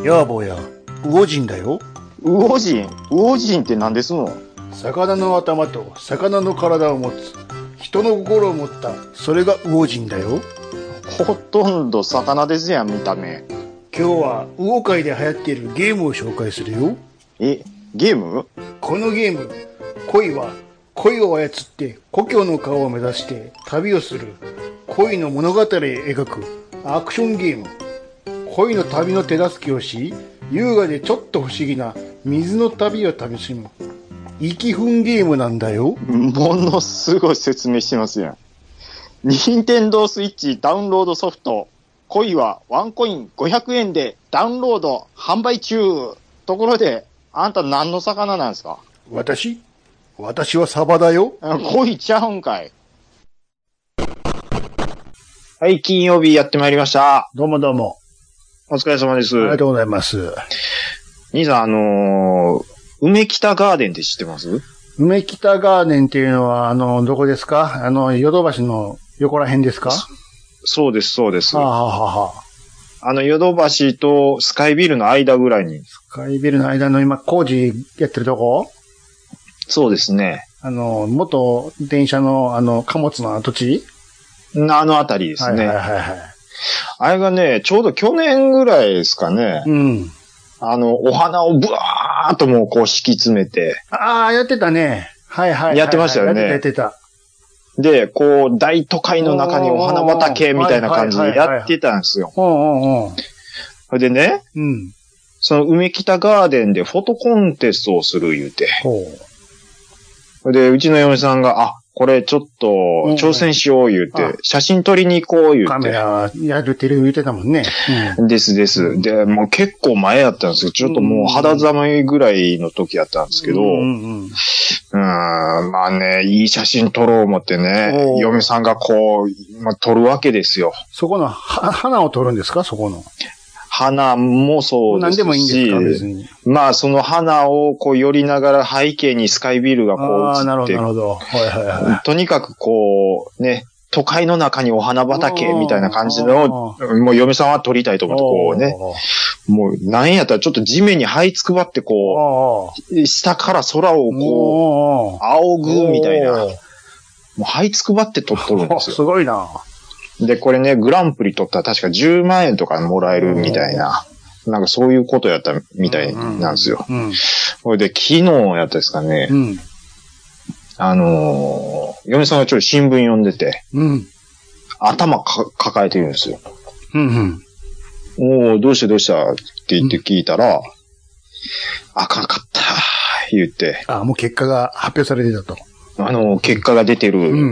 やあ坊や、魚人だよ。 魚人って何ですの？ 魚の頭と魚の体を持つ、人の心を持った、それが魚人だよ。 ほとんど魚ですやん、見た目。 今日は魚界で流行っているゲームを紹介するよ。 ゲーム？ このゲーム、恋を操って故郷の川を目指して旅をする恋の物語を描くアクションゲーム。恋の旅の手助けをし、優雅でちょっと不思議な水の旅を楽しむ息分ゲームなんだよ。 ものすごい説明してますやん。任天堂スイッチダウンロードソフト、恋はワンコイン500円でダウンロード販売中。ところで、あんた何の魚なんですか？ 私はサバだよ。 恋ちゃうんかい。はい、金曜日やってまいりました。 どうもどうも。 お疲れ様です。 ありがとうございます。 兄さん、梅北ガーデンって知ってます？ 梅北ガーデンっていうのは、どこですか？ヨドバシの横ら辺ですか？ そうです、そうです。 はあ、はあはあ、 ヨドバシとスカイビルの間ぐらいに。 スカイビルの間の今工事やってるとこ？ そうですね。 元電車の貨物の土地？ あたりですね。 はいはいはいはい。 あれがね、ちょうど去年ぐらいですかね。 うん。 お花をブワーっともうこう敷き詰めて。 ああ、やってたね。はいはいはい。 やってましたよね。 やってた。 で、こう、大都会の中にお花畑みたいな感じでやってたんですよ。それでね、 うん。 その梅北ガーデンでフォトコンテストをする言うて。それで、うちの嫁さんが、これちょっと挑戦しよう言うて、写真撮りに行こう言うて。 カメラやるって言うてたもんね。 うん、です。で、もう結構前やったんですよ。ちょっともう肌寒いぐらいの時やったんですけど、まあね、いい写真撮ろう思ってね、嫁さんがこう、撮るわけですよ。 そこの花を撮るんですか？そこの。 花もそうですし。 何でもいいんですか？別に。 まあ、その花をこう寄りながら背景にスカイビルがこう映って。 ああ、なるほど。はいはいはい。 とにかくこう、ね、都会の中にお花畑みたいな感じの、もう嫁さんは撮りたいと思ってこうね。もうなんやったらちょっと地面に這いつくばってこう、下から空をこう、仰ぐみたいな。もう這いつくばって撮っとるんですよ。 すごいな。 で、これね、グランプリ取ったら確か10万円とかもらえるみたいな。なんかそういうことやったみたいなんですよ。それで、昨日やったですかね。嫁さんがちょっと新聞読んでて、頭抱えてるんですよ。どうしたって言って聞いたら、あかんかった、言って。 もう結果が発表されてたと。 結果が出てるって。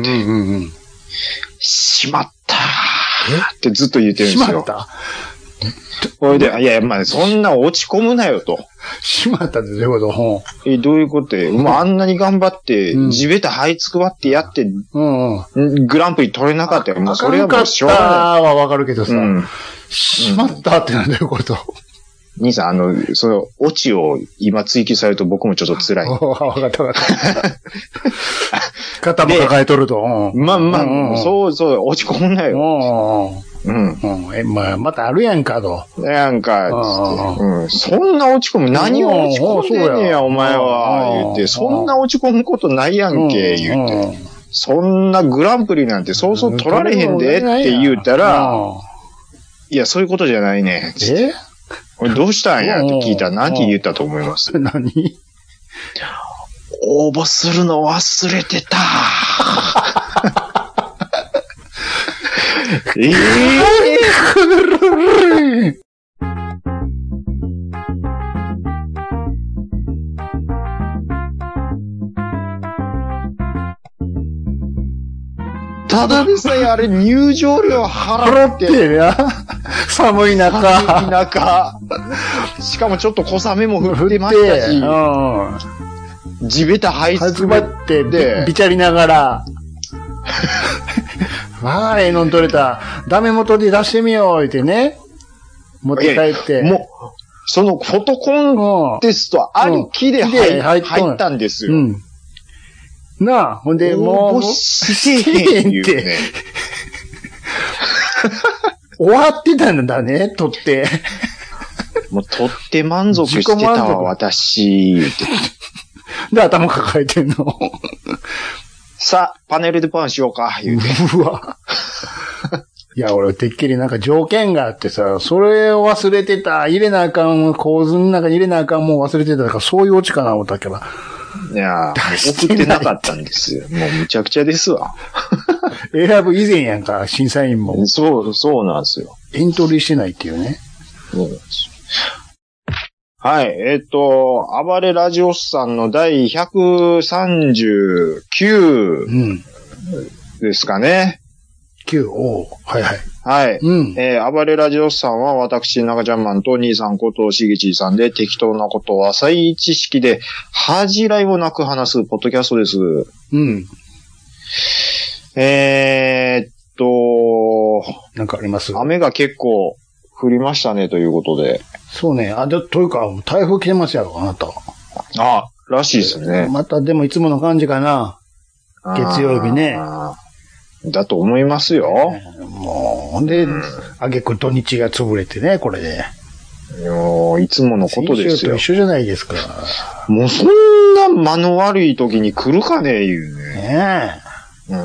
しまったってずっと言ってるんですよ。 しまった？ これで、いや、まあ、そんな落ち込むなよと。 しまったってどういうこと？ どういうことで、あんなに頑張って、地べた這いつくばってやって、グランプリ取れなかったよ。もうそれはもうしょうがない。 はわかるけどさ、しまったってなんだよ、こと。 兄さん、その、オチを今追求されると僕もちょっと辛い。 わかった。肩も抱えとると。 そう、落ち込むなよ。 またあるやんかと。 つって。そんな落ち込む、何を落ち込んでんねや、お前は、言って。そんな落ち込むことないやんけ、言って。そんなグランプリなんてそうそう取られへんでって言うたら、いや、そういうことじゃないね。これどうしたんやって聞いたら何て言ったと思います？ 何？ 応募するの忘れてた。ただでさえあれ入場料払ってや。寒い中。 しかもちょっと小雨も降ってましたし。地べた這いつくばって、 びちゃりながら。の取れた。ダメ元で出してみよう、言ってね。持って帰って。 もう、そのフォトコンテストありきで入ったんですよ。 なあ、ほんで、もう、 してへんって。 終わってたんだね、撮って。 もうとって満足してたわ、私、言って。 で、頭抱えてんの。 さあ、パネルでパンしようか、言うて。 うわ。いや、俺、てっきりなんか条件があってさ、それを忘れてた、入れなあかん、構図の中に入れなあかんもん忘れてたから、そういうオチかな思ったけど。 いやー、送ってなかったんですよ。もうむちゃくちゃですわ。 選ぶ以前やんか、審査員も。 そうなんですよ。 エントリーしてないっていうね。 そうなんですよ。はい、暴れラジオスさんの第139ですかね。 9、おはいはい。 はい。 うん。 暴れラジオスさんは私、中ちゃんマンと兄さんことしげちさんで適当なことを浅い知識で恥じらいもなく話すポッドキャストです。 うん。なんかあります？ 雨が結構降りましたねということで。 そうね。というか、台風来てますやろ、あなた。 あ、らしいですね。 またでもいつもの感じかな。月曜日ね。 だと思いますよ。 もう、ほんで、あげく土日が潰れてね、これで。 いつものことですよ。 先週と一緒じゃないですか。 もうそんな間の悪い時に来るかね、言うね。 ねえ。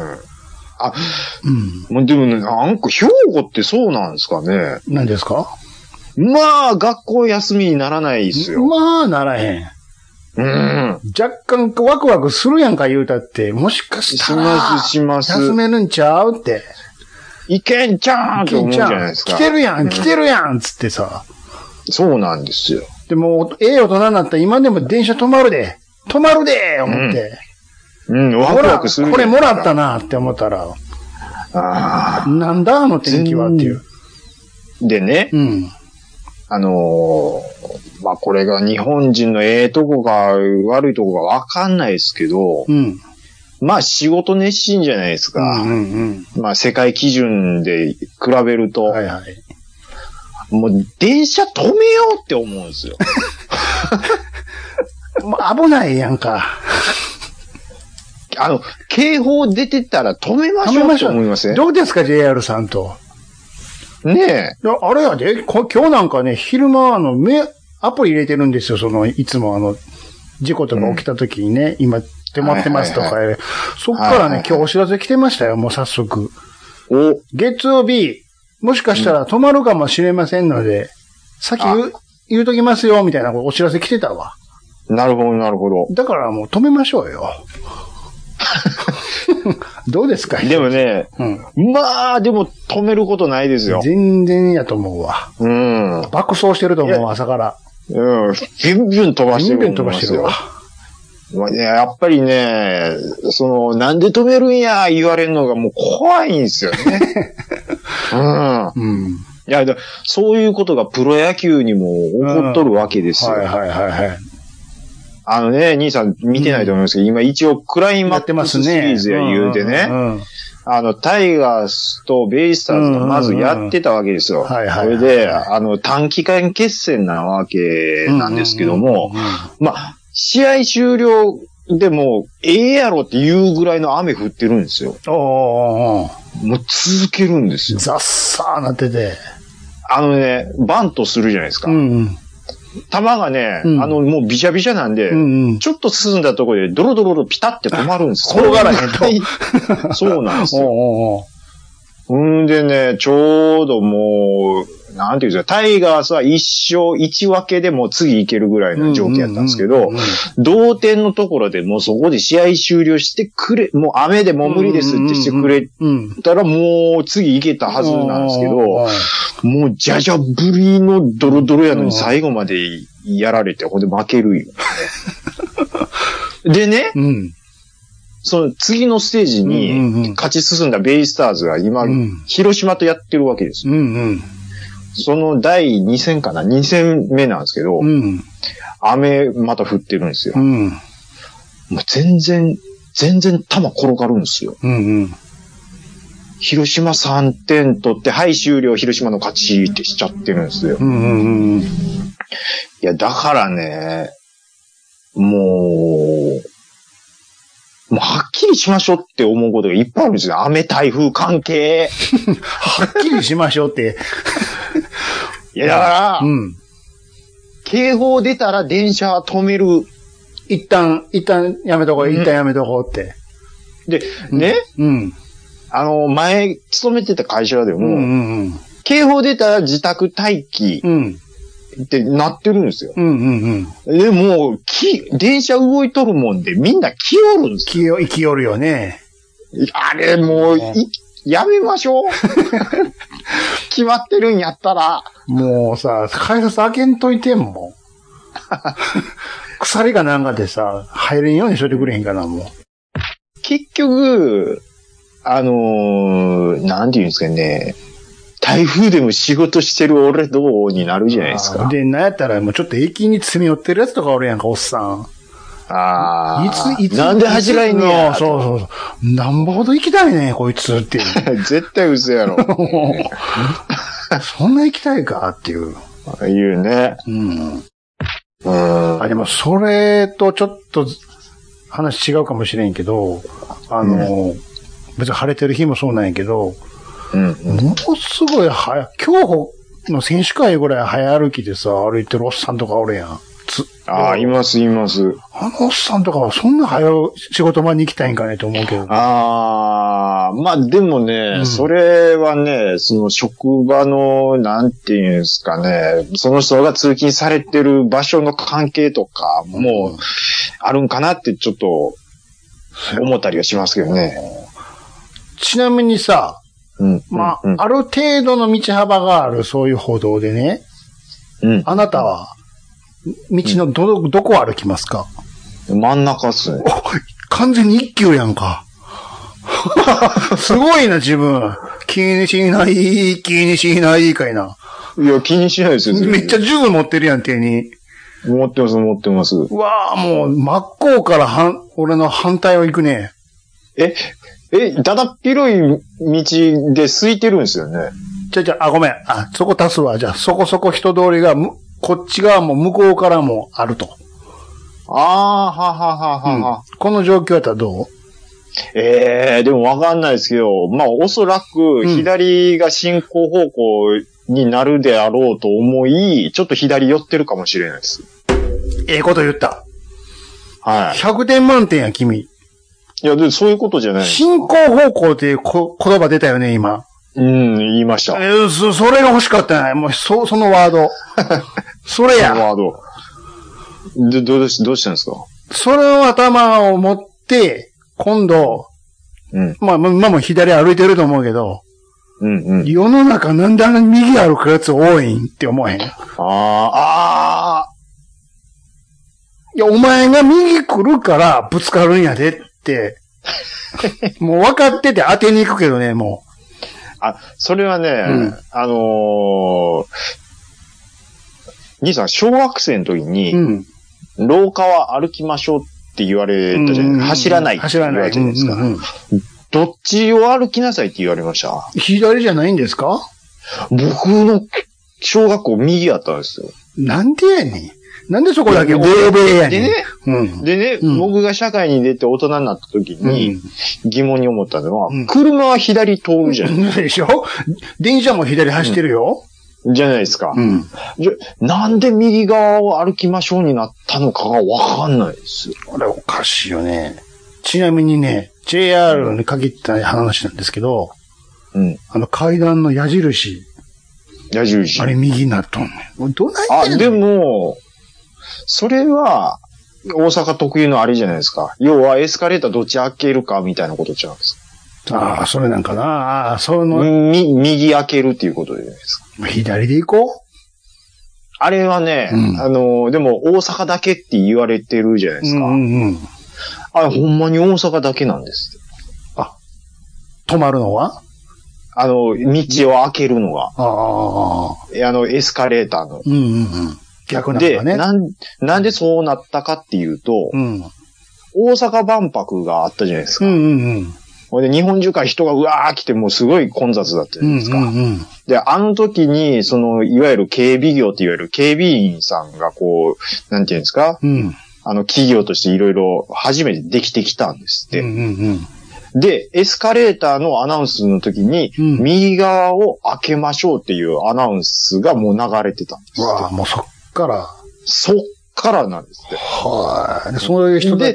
もうでもね、なんか兵庫ってそうなんですかね。 何ですか？ まあ、学校休みにならないですよ。 まあ、ならへん。若干ワクワクするやんか言うたって、もしかしたら、 します。 休めるんちゃうって。 いけんちゃーんって思うじゃないですか。 来てるやんつってさ。 そうなんですよ。 でも、大人になったら今でも電車止まるで思って。 ワクワクする。 これもらったなって思ったら。なんだあの天気はっていう。 でね。まあ、これが日本人のとこか悪いとこかわかんないですけど、まあ仕事熱心じゃないですか。まあ世界基準で比べると、もう電車止めようって思うんですよ。 危ないやんか。 警報出てたら止めましょうって思いません？ どうですか JR さんと。 ねえ。 あれやで、今日なんかね、昼間アプリ入れてるんですよ、いつも事故とか起きた時にね、今、止まってますとか、そっからね、今日お知らせ来てましたよ、もう早速。月曜日、もしかしたら止まるかもしれませんので、先言うときますよ、みたいなお知らせ来てたわ。 なるほど、なるほど。 だからもう止めましょうよ。どうですか？ でもね、まあ、でも止めることないですよ。 全然やと思うわ。爆走してると思う、朝から。 ビュンビュン飛ばしてる。ビュンビュン飛ばしてるわ。やっぱりね、なんで止めるんや言われるのがもう怖いんですよね。いや、そういうことがプロ野球にも起こっとるわけですよ。兄さん見てないと思いますけど、今一応クライマックスシリーズや言うてね、タイガースとベイスターズがまずやってたわけですよ。それで、短期間決戦なわけなんですけども、まあ、試合終了でも、やろっていうぐらいの雨降ってるんですよ。もう続けるんですよ。 ザッサーなってて。 バントするじゃないですか。球がね、もうびしゃびしゃなんで、ちょっと進んだところでドロドロピタって止まるんですよ。転がらへんと。そうなんですよ。でね、ちょうどもう、なんていうんですか、タイガースは一勝一分けでもう次いけるぐらいの状況やったんですけど、同点のところでもうそこで試合終了してくれ、もう雨でもう無理ですってしてくれたらもう次いけたはずなんですけど、もうじゃじゃぶりのドロドロやのに最後までやられて、ほんで負けるよ。でね、その次のステージに勝ち進んだベイスターズが今、広島とやってるわけですよ。その第2戦かな ?2 戦目なんですけど、雨また降ってるんですよ。もう全然球転がるんですよ。広島3点取って、はい終了、広島の勝ちってしちゃってるんですよ。いや、だからね、もうはっきりしましょうって思うことがいっぱいあるんですよ。雨台風関係。 はっきりしましょうって。 いや、だから、 警報出たら電車は止める。 一旦やめとこう、一旦やめとこうって。 で、ね、 うん。 前、勤めてた会社でも、 うんうんうん、 警報出たら自宅待機ってなってるんですよ。 うんうんうん、 でも、電車動いとるもんでみんな来よるんですよ。 来よるよね。 あれ、もう、やめましょう。決まってるんやったら。 もうさ、改札開けんといてんもん。鎖かなんかでさ、入れんようにしといてくれへんかな、もう。 結局、なんていうんですかね。台風でも仕事してる俺どうになるじゃないですか。 で、なんやったらもうちょっと駅に詰め寄ってるやつとかおるやんか、おっさん。いつなんで走らへんのや。 そう。なんぼほど行きたいねん、こいつっていう。 絶対嘘やろ。 そんな行きたいかっていう。 言うね。 でもそれとちょっと話違うかもしれんけど、別に晴れてる日もそうなんやけど、ものすごい競歩の選手会ぐらい早歩きでさ、歩いてるおっさんとかおるやん。 います。 あのおっさんとかはそんな早仕事場に行きたいんかねと思うけど。 まあでもね、それはね、その職場の、なんていうんですかね、その人が通勤されてる場所の関係とかもあるんかなってちょっと思ったりはしますけどね。 ちなみにさ、ある程度の道幅があるそういう歩道でね、あなたは道のどこ歩きますか？ 真ん中っすね。 完全に一級やんか。すごいな、自分。気にしないかいな。 いや、気にしないですよ。 めっちゃ銃持ってるやん、手に。 持ってます。 うわぁ、もう、真っ向から俺の反対を行くね。 だだっ広い道で空いてるんですよね。 ごめん。そこ足すわ。じゃあ、そこそこ人通りが、こっち側も向こうからもあると。この状況やったらどう？ でもわかんないですけど、まあ、おそらく、左が進行方向になるであろうと思い、ちょっと左寄ってるかもしれないです。 こと言った。 はい。 100点満点や、君。 いや、でそういうことじゃない。 進行方向っていう言葉出たよね、今。 言いました。 それが欲しかったね。もう、そのワード。それや。 そのワード。どうしたんですか？ その頭を持って、今度、まあもう左歩いてると思うけど、世の中なんであんなに右歩くやつ多いんって思わへん？いや、お前が右来るからぶつかるんやでって、もう分かってて当てに行くけどね、もう。 それはね、兄さん、小学生の時に、廊下は歩きましょうって言われたじゃないですか。走らないって言われたじゃないですか。どっちを歩きなさいって言われました？ 左じゃないんですか？ 僕の小学校右やったんですよ。 なんでやねん。なんでそこだけ欧米やねん。 でね、僕が社会に出て大人になった時に疑問に思ったのは、車は左通るじゃないでしょ？電車も左走ってるよ。 じゃないですか。なんで右側を歩きましょうになったのかがわかんないですよ。 あれおかしいよね。ちなみにね、JR に限った話なんですけど、階段の矢印。あれ右になっとんねん。どないやねん。 でも、それは、大阪特有のあれじゃないですか。要はエスカレーターどっち開けるかみたいなことちゃうんですか。 それなんかな。 右開けるっていうことじゃないですか。 左で行こう。 あれはね、でも大阪だけって言われてるじゃないですか。あれほんまに大阪だけなんです。 止まるのは？ 道を開けるのが。エスカレーターの。 逆なんだね。 で、なんでそうなったかっていうと、大阪万博があったじゃないですか。で日本中から人がうわー来てもうすごい混雑だったじゃないですか。で、あの時に、いわゆる警備業って言われる警備員さんがこう、なんていうんですか、企業としていろいろ初めてできてきたんですって。で、エスカレーターのアナウンスの時に、右側を開けましょうっていうアナウンスがもう流れてたんですって。 もうそっから。 そっからなんですって。 はい。そういう人で、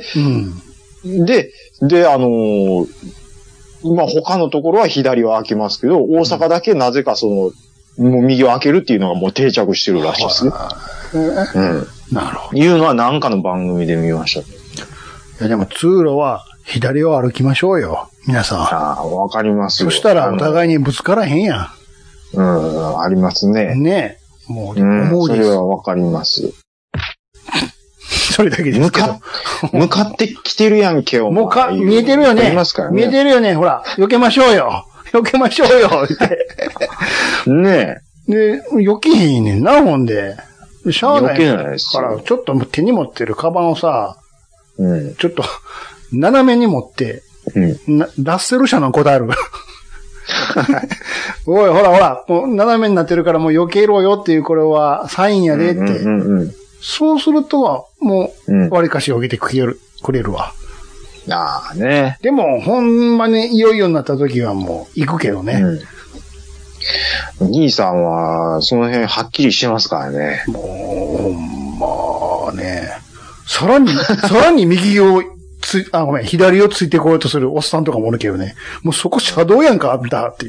まあ、他のところは左は開けますけど、大阪だけなぜかもう右を開けるっていうのがもう定着してるらしいですね。 なるほど。 いうのはなんかの番組で見ました。 いや、でも通路は左を歩きましょうよ。皆さん。 ああ、わかりますよ。 そしたらお互いにぶつからへんやん。ありますね。 ねえ。もう、思うです。 それはわかります。 それだけですけど。 向かってきてるやんけ、お前。 もう見えてるよね。見えてるよね。ほら、避けましょうよ。避けましょうよ。ってねえ。で、避けへんねんな、ほんで。しゃあない。 避けないですから、ちょっと手に持ってるカバンをさ、 ちょっと、斜めに持って、ラッセル車の答える。おい、ほら、もう斜めになってるからもう避けろよっていう、これはサインやでって。そうすると、もう、割かし避けてくれるわ。 ああね。 でも、ほんまにいよいよになった時はもう行くけどね。 兄さんは、その辺はっきりしてますからね。 もう、ほんまね。さらに右をごめん、左をついてこようとするおっさんとかもおるけどね。もうそこ車道やんか、あんたっていう。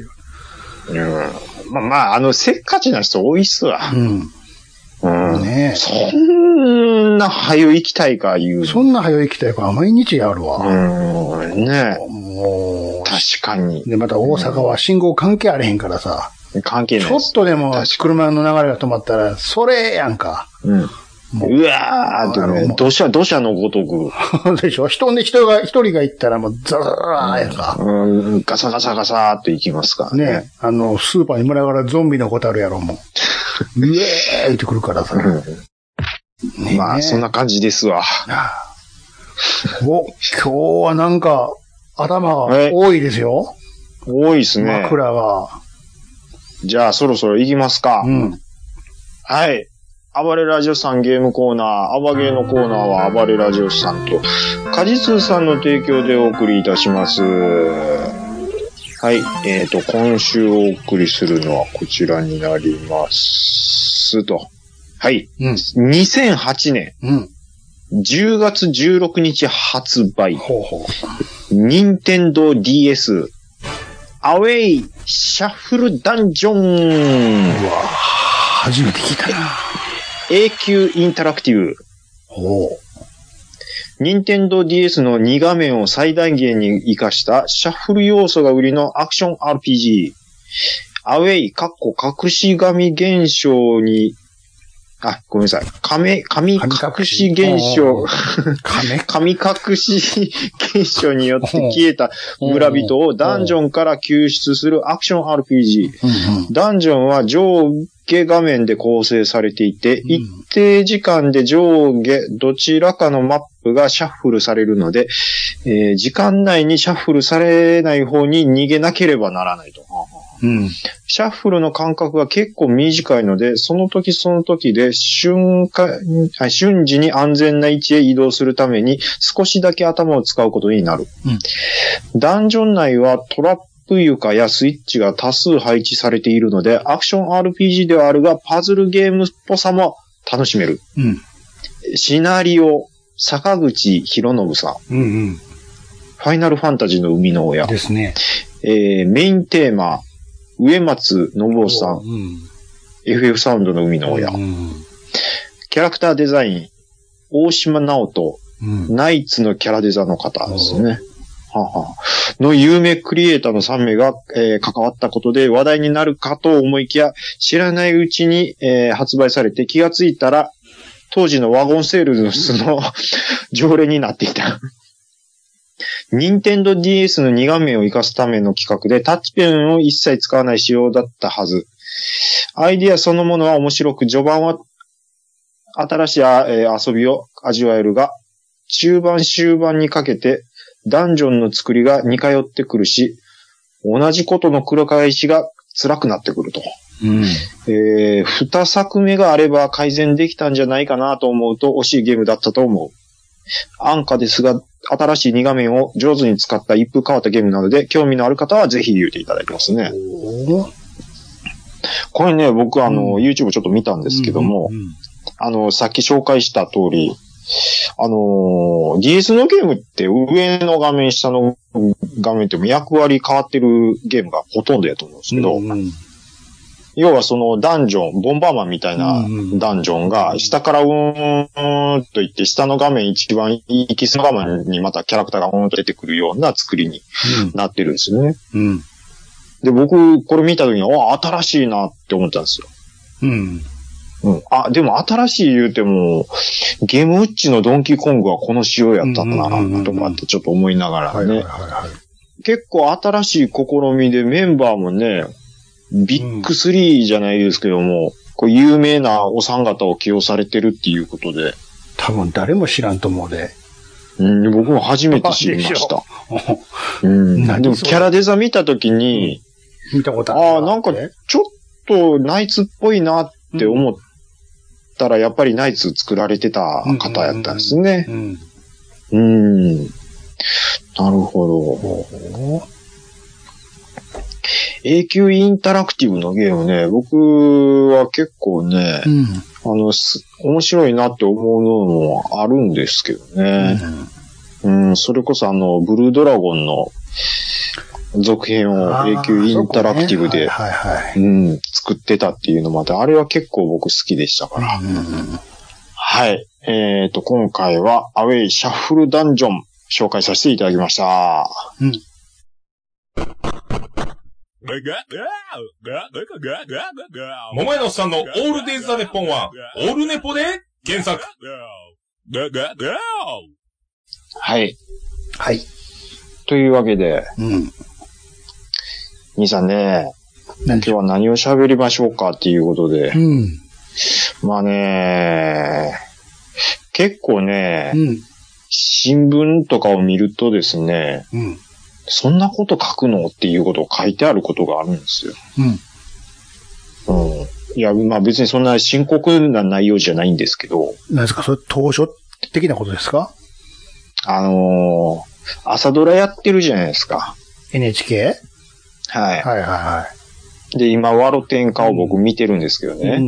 せっかちな人多いっすわ。 ねえ。 そんな早行きたいか言う。 そんな早行きたいか毎日やるわ。 ねえ。 もう。 確かに。 で、また大阪は信号関係あれへんからさ。 関係ない。 ちょっとでも車の流れが止まったら、それやんか。 うわーってね、土砂のごとく。 でしょ？一人が行ったらもうザーやんか。 ガサガサガサーっと行きますからね。 ね。スーパーに群がらゾンビのことあるやろ、もう。イエーイってくるからさ。 まあ、そんな感じですわ。 今日はなんか、頭が多いですよ。 多いですね。 枕が。 じゃあ、そろそろ行きますか。はい。暴れラジオさんゲームコーナー、暴ゲーのコーナーは暴れラジオさんと、カジツーさんの提供でお送りいたします。はい。今週お送りするのはこちらになりますと。はい。2008年。10月16日発売。任天堂 DS アウェイシャッフルダンジョン。 うわ初めて聞いたな。 永久インタラクティブ。任天堂 DS の2画面を最大限に活かしたシャッフル要素が売りのアクション RPG。アウェイ、隠し神現象に、ごめんなさい。神隠し現象。神隠し現象によって消えた村人をダンジョンから救出するアクション RPG。ダンジョンは上下画面で構成されていて、一定時間で上下どちらかのマップがシャッフルされるので、時間内にシャッフルされない方に逃げなければならないと。シャッフルの間隔が結構短いので、その時その時で瞬時に安全な位置へ移動するために少しだけ頭を使うことになる。ダンジョン内はトラップ床やスイッチが多数配置されているので、アクション RPG ではあるが、パズルゲームっぽさも楽しめる。シナリオ、坂口博信さん。ファイナルファンタジーの生みの親。 ですね。 メインテーマ、植松信夫さん。FF サウンドの生みの親。キャラクターデザイン、大島直人。ナイツのキャラデザの方ですね。の有名クリエイターの3名が、関わったことで話題になるかと思いきや、知らないうちに、発売されて気がついたら、当時のワゴンセールスの常連になっていた。任天堂 DS の2画面を活かすための企画でタッチペンを一切使わない仕様だったはず。アイディアそのものは面白く、序盤は新しい遊びを味わえるが、中盤終盤にかけてダンジョンの作りが似通ってくるし、同じことの繰り返しが辛くなってくると。2作目があれば改善できたんじゃないかなと思うと惜しいゲームだったと思う。安価ですが、新しい2画面を上手に使った一風変わったゲームなので、興味のある方はぜひ言っていただきますね。これね、僕YouTube ちょっと見たんですけども、 さっき紹介した通り、DS のゲームって上の画面、下の画面って役割変わってるゲームがほとんどやと思うんですけど、要はそのダンジョン、ボンバーマンみたいなダンジョンが下からといって下の画面一番行き過ぎの画面にまたキャラクターが出てくるような作りになってるんですよね。で、僕これ見た時に、新しいなって思ったんですよ。でも新しい言うても、ゲームウッチのドンキーコングはこの仕様やったんだな、とかってちょっと思いながらね。結構新しい試みでメンバーもね、ビッグ3じゃないですけども、こう有名なお三方を起用されてるっていうことで。 多分誰も知らんと思うで。 僕も初めて知りました。でもキャラデザ見たときに、 見たことある。 なんかちょっとナイツっぽいなって思ったら、やっぱりナイツ作られてた方やったんですね。なるほど。永久インタラクティブのゲームね、僕は結構ね、面白いなって思うのもあるんですけどね。それこそブルードラゴンの続編を永久インタラクティブで、作ってたっていうのまで、あれは結構僕好きでしたから。はい。今回はアウェイシャッフルダンジョン紹介させていただきました。 桃屋のおっさんのオールデイズ・ザ・ネッポンは、オールネポで検索。 はい。 はい。 というわけで、兄さんね、今日は何を喋りましょうかっていうことで、まあね、結構ね、新聞とかを見るとですね、そんなこと書くのっていうことを書いてあることがあるんですよ。いや、まあ別にそんな深刻な内容じゃないんですけど。 何ですか、それ当初的なことですか？ 朝ドラやってるじゃないですか。 NHK？ はい。で、今、ワロテンカを僕見てるんですけどね。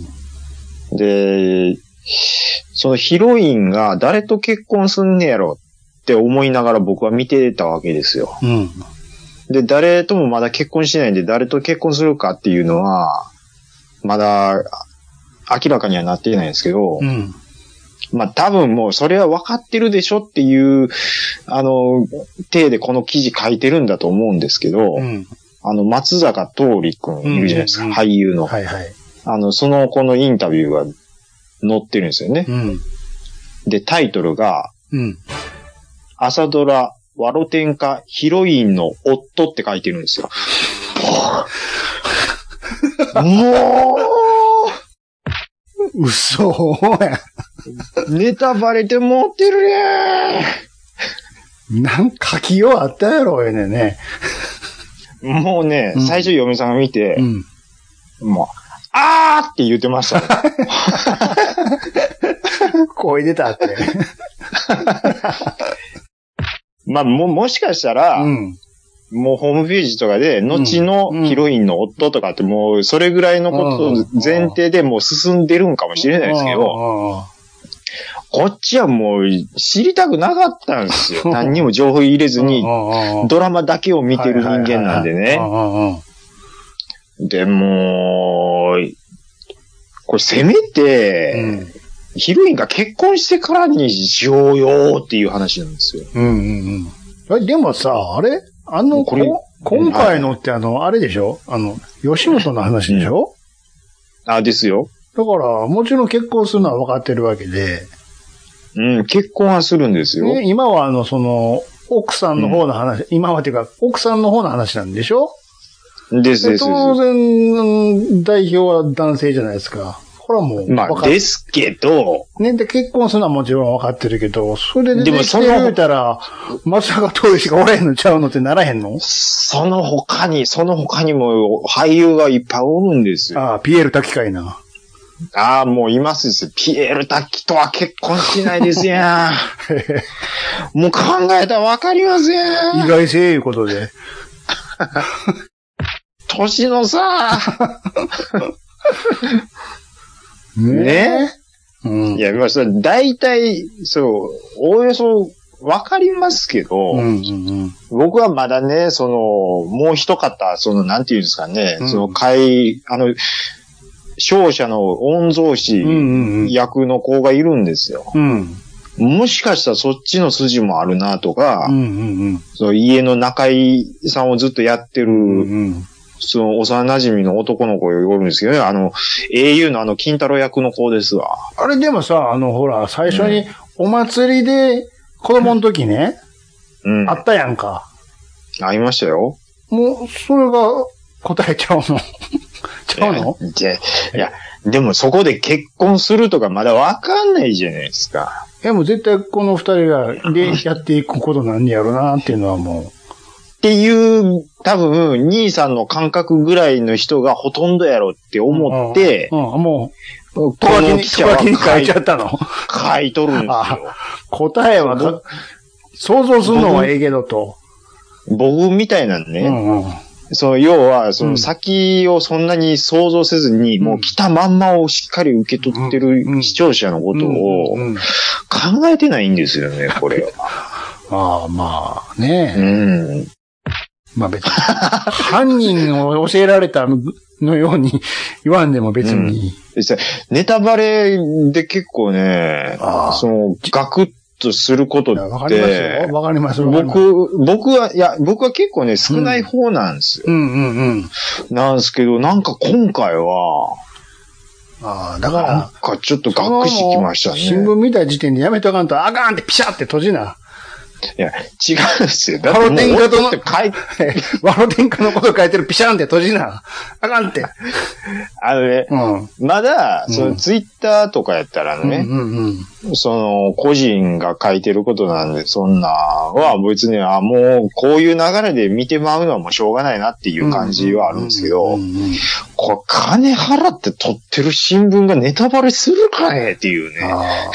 で、そのヒロインが誰と結婚すんねやろって思いながら僕は見てたわけですよ。で、誰ともまだ結婚してないんで、誰と結婚するかっていうのは、まだ明らかにはなっていないんですけど、まあ多分もうそれは分かってるでしょっていう、体でこの記事書いてるんだと思うんですけど、松坂桃李くんいるじゃないですか、俳優の。その子のインタビューが載ってるんですよね。で、タイトルが、朝ドラ、ワロテンカヒロインの夫って書いてるんですよ。もう嘘や。 ネタバレて持ってるねー。なんか書きようあったやろ、ね。 もうね、最初嫁さんが見て、もう、あーって言ってましたね。 声出たって。 まあ、もしかしたら、もうホームページとかで、後のヒロインの夫とかってもう、それぐらいのこと前提でもう進んでるんかもしれないですけど、こっちはもう知りたくなかったんですよ。何にも情報入れずに、ドラマだけを見てる人間なんでね。でも、これせめて、ヒロインが結婚してからにしようよっていう話なんですよ。 でもさ、あれ今回のってあれでしょ？吉本の話でしょ？ ですよ。 だから、もちろん結婚するのは分かってるわけで。 結婚はするんですよ。 今は奥さんの方の話、今はっていうか、奥さんの方の話なんでしょ？です。当然、代表は男性じゃないですか。これはもうまあ、ですけど。 ね、で、結婚するのはもちろん分かってるけど、それで出てきて言うたら、松坂桃李しかおらへんのちゃうのってならへんの？ その他にも俳優がいっぱいおるんですよ。 ピエール滝かいな。 もういますですよ。ピエール滝とは結婚しないですやん。もう考えたらわかりますやん。 意外性いうことで。 年のさね。 いや、まあ、それ、大体、そう、おおよそ、わかりますけど、僕はまだね、もう一方、なんていうんですかね、勝者の御曹司役の子がいるんですよ。もしかしたらそっちの筋もあるなとか、家の中居さんをずっとやってる、幼馴染の男の子がおるんですけどね、英雄の金太郎役の子ですわ。 あれでもさ、ほら、最初にお祭りで、子供の時ね、あったやんか。 ありましたよ。 もう、それが答えちゃうのちゃうのいや、でもそこで結婚するとかまだわかんないじゃないですか。 もう絶対この二人が、で、やっていくことなんやろなっていうのはもう。 っていう、多分、兄さんの感覚ぐらいの人がほとんどやろって思って、 もう、とわきに書いちゃったの。 書いとるんですよ。 答えは想像するのはええけどと。 僕みたいなんね。要は、先をそんなに想像せずに、もう来たまんまをしっかり受け取ってる視聴者のことを考えてないんですよね、これは。 まあね。まあ別に、犯人を教えられたのように言わんでも別に。 ネタバレで結構ね、ガクッとすることって、 わかりますよ。わかります。 僕は結構ね、少ない方なんですよ。なんですけど、なんか今回は、 だから、 なんかちょっとがっくしきましたね。 新聞見た時点でやめとかんと、あかんってピシャって閉じな。 いや、違うんですよ。 ワロテンカのこと書いてるピシャンって閉じな。あかんって。 まだ、ツイッターとかやったらね、個人が書いてることなんで、そんなは別に、もうこういう流れで見てまうのはもうしょうがないなっていう感じはあるんですけど、これ金払って撮ってる新聞がネタバレするかねっていうね。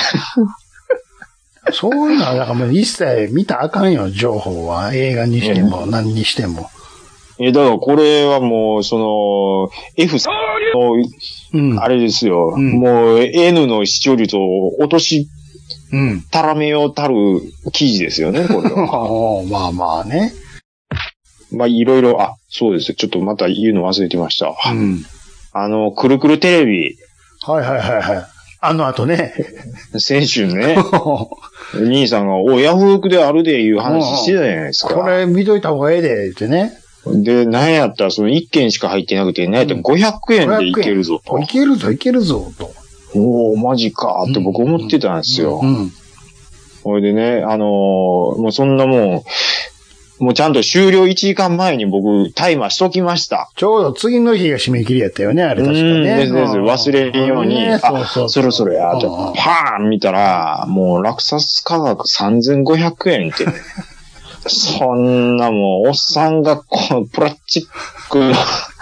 そういうのは、だからもう一切見たらあかんよ、情報は。映画にしても、何にしても。 だからこれはもう、F の、あれですよ、もう N の視聴率を落としたらめようたる記事ですよね、これは。 まあまあね。 まあいろいろ、そうですよ。ちょっとまた言うの忘れてました。くるくるテレビ。 あの後ね。 先週ね。兄さんが、ヤフオクであるでいう話してたじゃないですか。 これ見といた方がええで、ってね。 で、なんやったら1件しか入ってなくて、なんやったら500円でいけるぞと。 いけるぞと。 マジかって僕思ってたんですよ。それでね、もうそんなもうちゃんと終了1時間前に僕タイマーしときました。 ちょうど次の日が締め切りやったよね、あれ確かね。 忘れるように、そろそろや、とパーン見たら、もう落札価格3500円ってね。そんなもう、おっさんがこのプラスチックの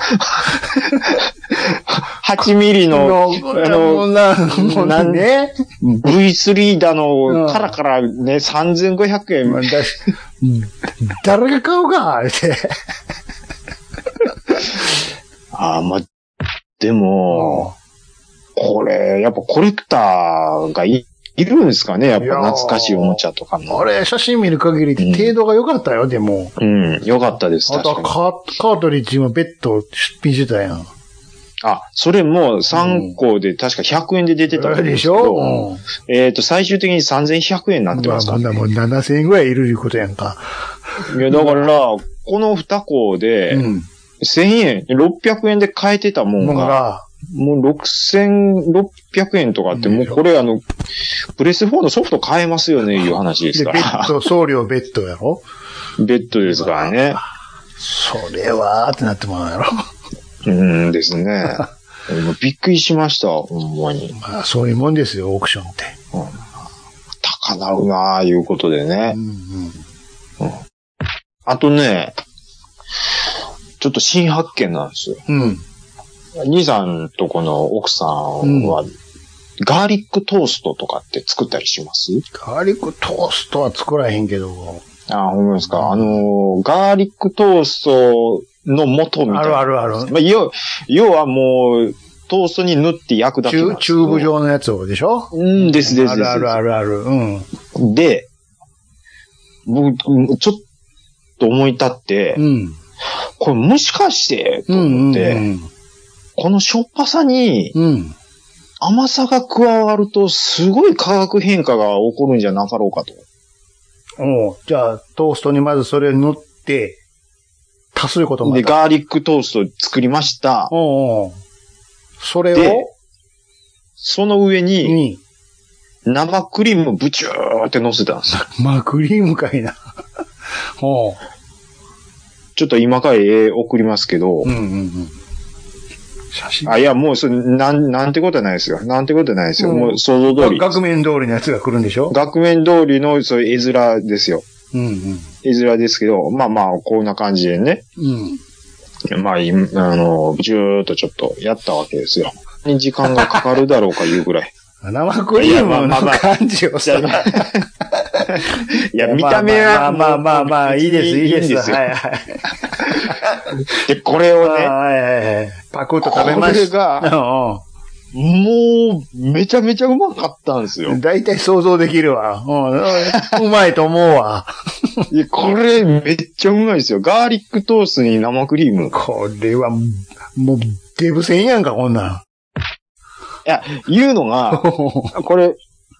8ミリの、V3 だの、からね、3500円。 誰が買うかって。 でも、これ、やっぱコレクターがいるんですかね、やっぱ懐かしいおもちゃとかも。 あれ、写真見る限りで程度が良かったよ、でも。 良かったです。 あとはカートリッジも別途出品してたやん。 それも3個で確か100円で出てたんですけど。でしょ？最終的に3100円になってますからね。 もう7000円ぐらいいるいうことやんか。 いや、だから、この2個で、1000円、600円で買えてたもんが、もう6600円とかって、もうこれプレス4のソフト買えますよね、いう話ですから。 送料別途やろ？ 別途ですからね。 それはってなってもらうやろ。 ですね。びっくりしました、ほんまに。 そういうもんですよ、オークションって。 高なるなぁ、いうことでね。あとね、ちょっと新発見なんですよ。兄さんとこの奥さんは、ガーリックトーストとかって作ったりします？ ガーリックトーストは作らへんけど。 ほんまですか。ガーリックトーストの元みたいな。 ある。 要はもう、 トーストに塗って焼くだけなんですチューブ状のやつをでしょ？ です。 ある。うん。 で、僕、ちょっと思い立って、これもしかして、と思って、このしょっぱさに、甘さが加わると、すごい化学変化が起こるんじゃなかろうかと。 じゃあ、トーストにまずそれを塗って、足すことまで。 で、ガーリックトースト作りました。 それを、 その上に、生クリームをブチューって乗せたんですよ。 クリームかいな。 ちょっと今から送りますけど、 写真いや、もうそれ、なんてことはないですよ。もう想像通り。 額面通りのやつが来るんでしょ？ 額面通りの、そういう絵面ですよ。絵面ですけど、まあ、こんな感じでね。まあ、ジューっとちょっとやったわけですよ。時間がかかるだろうかいうぐらい。 生クリームの感じをさ。 いや、見た目は。 まあ、いいです。はい。 で、これをね。 パクッと食べました。 これが、もう、めちゃめちゃうまかったんですよ。 だいたい想像できるわ。うまいと思うわ。 いや、これめっちゃうまいですよ。ガーリックトーストに生クリーム。 これは、もう、デブ戦やんか、こんなん。 いや、言うのが、これ、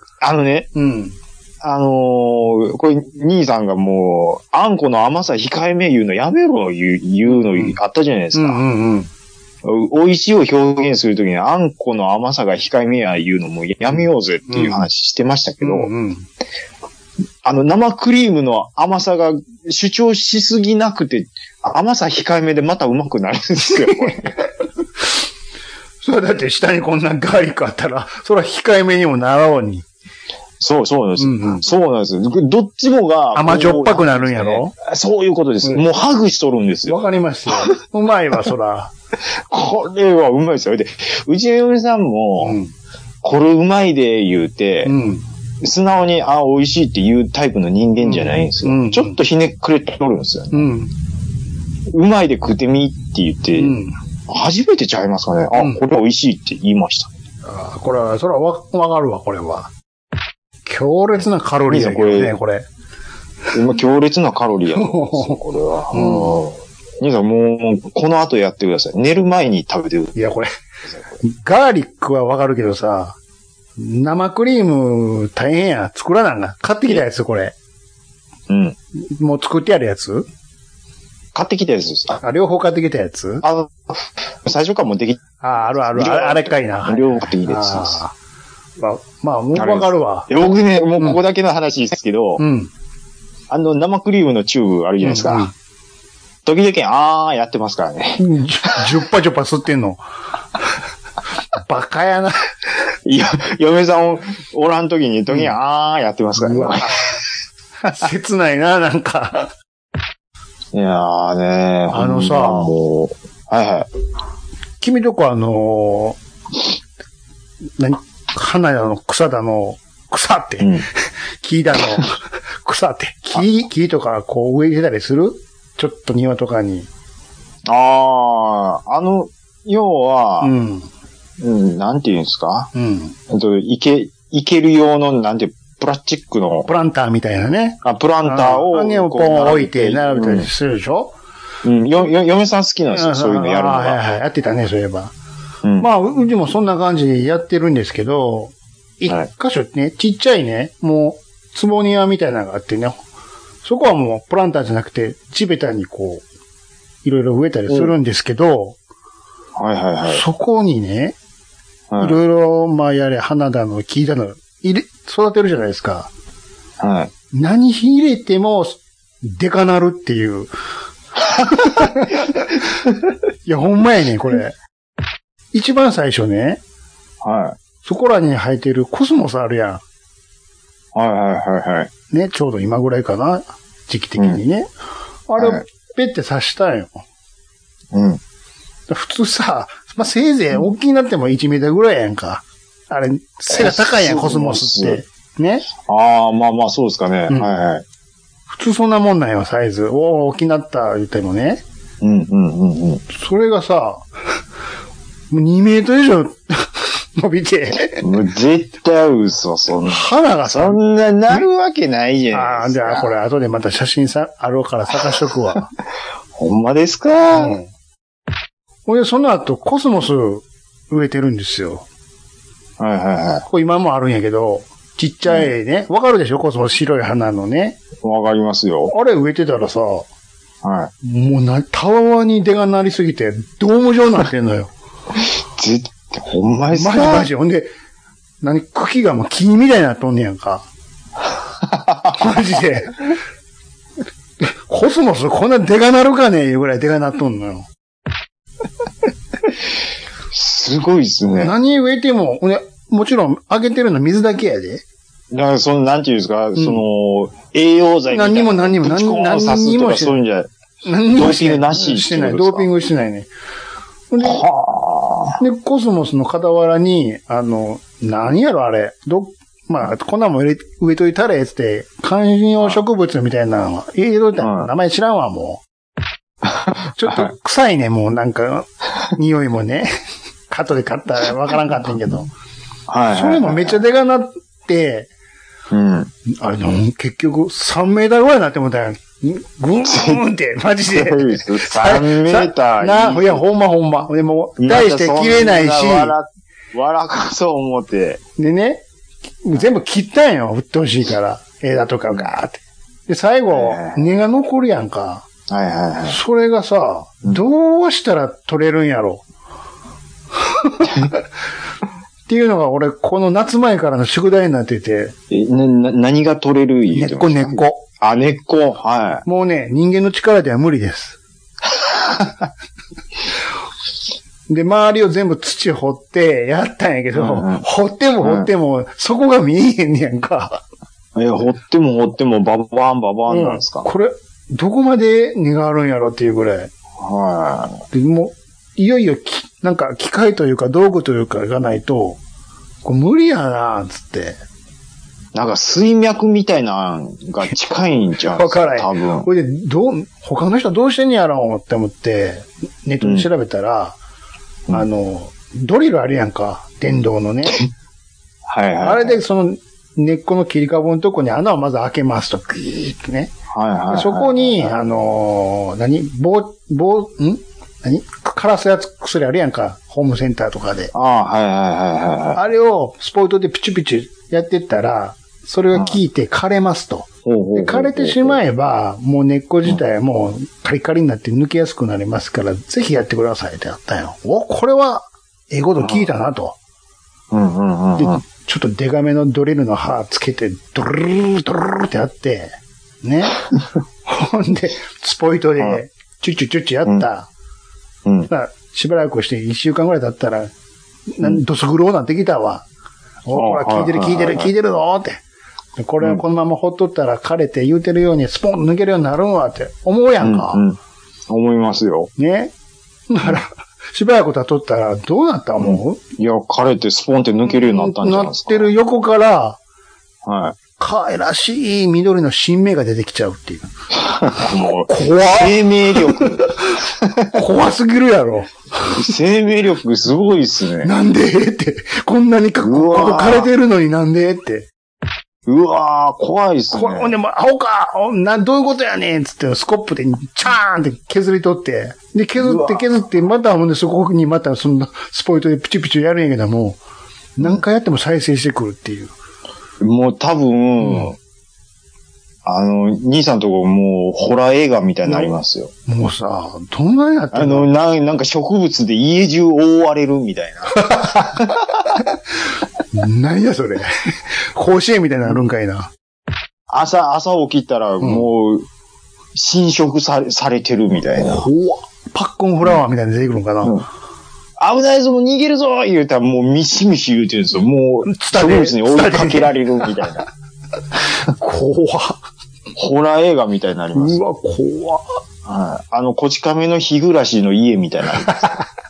これ、兄さんがもう、あんこの甘さ控えめ言うのやめろ言うのあったじゃないですか。美味しいを表現するときにあんこの甘さが控えめや言うのもやめようぜっていう話してましたけど、生クリームの甘さが主張しすぎなくて、甘さ控えめでまたうまくなるんですよ、これ。 それだって下にこんなガーリックあったら、それは控えめにもならんに。 そうなんです。そうなんです。どっちもが。 甘じょっぱくなるんやろ？ そういうことです。もうハグしとるんですよ。 わかりましたよ。うまいわ、そら。 これはうまいですよ。で、うちの嫁さんも、これうまいで言うて、素直に、美味しいって言うタイプの人間じゃないんですよ。ちょっとひねくれておるんですよね。うまいで食ってみって言って、初めてちゃいますかね。これ美味しいって言いました。 これは、それはわかるわ、これは。強烈なカロリーだけどね、これ。 今強烈なカロリーやと思うんですよ、これは。兄さんもう、この後やってください。寝る前に食べてください。 いや、これ、ガーリックはわかるけどさ、生クリーム大変や。作らなんな。買ってきたやつ、これ。もう作ってあるやつ？ 買ってきたやつです。 両方買ってきたやつ？ 最初からもうでき、 ある。あれかいな。 両方買ってきたやつです。 まあ、もうわかるわ。 僕ね、もうここだけの話ですけど、生クリームのチューブあるじゃないですか。時々、やってますからね。 ジュッパ吸ってんの。バカやな。 嫁さんおらん時に時に、やってますからね。 切ないな、なんか。 いやーねさ、 はい。 君とこ花だの草だの、草って、木だの、草って、木とかこう植えてたりする？ちょっと庭とかに。 要は、なんて言うんですか？いける用の、なんて、プラスチックの。 プランターみたいなね。 プランターを。 ポン置いて並べたりするでしょ？ 嫁さん好きなんですよ、そういうのやるのが。 やってたね、そういえば。まあ、うちもそんな感じでやってるんですけど、一箇所ね、ちっちゃいね、もう、坪庭みたいなのがあってね、そこはもうプランターじゃなくて、地べたにこう、いろいろ植えたりするんですけど、そこにね、いろいろ、花だの、木だの、育てるじゃないですか。何入れても、でかなるっていう。いや、ほんまやね、これ。一番最初ね。そこらに生えてるコスモスあるやん。ね、ちょうど今ぐらいかな。時期的にね。あれをペッて刺したんよ。普通さ、せいぜい大きになっても1メーターぐらいやんか。あれ、背が高いやん、コスモスって。ね。 まあそうですかね。 普通そんなもんなんよ、サイズ。大きなった言ってもね。それがさ、 もう2メートル以上伸びて。 もう絶対嘘、そんな。 花がさ。 そんななるわけないじゃないですか。 じゃあこれ後でまた写真あるから探しとくわ。 ほんまですか？うん。 ほんで、その後コスモス植えてるんですよ。 はいはいはい。 これ今もあるんやけど、ちっちゃいね。わかるでしょ？コスモス白い花のね。 わかりますよ。 あれ植えてたらさ、 はい。 もうたわわに出がなりすぎて、ドーム状になってんのよ。 ほんまですか？ マジ。ほんで、茎がもう木みたいになっとんねやんか。マジで。コスモスこんな出がなるかねいうぐらい出がなっとんのよ。 すごいっすね。 何植えても、もちろんあげてるの水だけやで。 だからなんていうんですか、栄養剤みたいな。 何にもしてない。 何にもしてない。ドーピングなししてない。ドーピングしてないね。で、コスモスの傍らに、何やろあれ。まあ、こんなんも植えといたれ、つって、観葉植物みたいなの入れといたら、名前知らんわ、もう。ちょっと臭いね、もうなんか、匂いもね。後で買ったらわからんかったんけど。はい。それもめっちゃでかなって、うん。あれ、結局3メーターぐらいになってもたやん。ぐーんって、マジで。 3メーター。 いや、ほんま。でも、大して切れないし。 笑かそう思って。 でね、全部切ったんよ、うっとうしいから。枝とかガーって。で、最後、根が残るやんか。 はいはいはい。 それがさ、どうしたら取れるんやろ。っていうのが俺、この夏前からの宿題になってて。 何が取れる言うてますか？ 根っこ。 あ、根っこ。はい。 もうね、人間の力では無理です。で、周りを全部土掘ってやったんやけど、掘っても、そこが見えへんねやんか。 掘っても、ババーンなんですか？ これ、どこまで根があるんやろっていうぐらい。 はい。 でもう、いよいよなんか機械というか道具というかがないと、これ無理やなつって。 なんか水脈みたいなのが近いんじゃん。 わからへん。 多分。 これで他の人どうしてんやろうって思って、ネットで調べたら、ドリルあるやんか。電動のね。 はいはい。 あれでその根っこの切り株のとこに穴をまず開けますと、グーッとね。 はい。 そこに、枯らすやつ薬あるやんか。ホームセンターとかで。 はい。 あれをスポイトでピチピチやってったら、それが効いて枯れますと。で枯れてしまえば、もう根っこ自体もうカリカリになって抜けやすくなりますから、ぜひやってくださいってやったよ。これは、こと聞いたなと。で、ちょっとデカめのドリルの刃つけて、ドルルってやって、ね。ほんで、スポイトで、チュッチュやった。しばらくして1週間ぐらい経ったら、ドスグローなってきたわ。ほら、聞いてるぞって。これをこのままほっとったら枯れて言うてるようにスポンと抜けるようになるんわって思うやんか。 思いますよ。 ね。だから、しばらく経っとったらどうなった思う？ いや、枯れてスポンって抜けるようになったんじゃないですか。 なってる横から、 はい。 可愛らしい緑の新芽が出てきちゃうっていう。 もう怖生命力。 怖すぎるやろ。 生命力すごいっすね。 なんでって。こんなにここ枯れてるのになんでって。 うわー、怖いっすね。 ほんで、アホかどういうことやねんつって、スコップでチャーンって削り取って、で、削って、またほんでそこにまたそんなスポイトでピチピチやるんやけども、何回やっても再生してくるっていう。 もう多分、兄さんとこもうホラー映画みたいになりますよ。 もうさ、どんなになってんの？ なんか植物で家中覆われるみたいな。何やそれ。甲子園みたいになるんかいな。 朝起きたらもう、侵食されてるみたいな。 パッコンフラワーみたいに出てくるんかな。 危ないぞ、もう逃げるぞ言うたらもうミシミシ言うてるんですよ。もう、植物に追いかけられるみたいな。 怖っ。 ホラー映画みたいになります。 うわ、怖っ。 はい。こち亀の日暮らしの家みたいになります。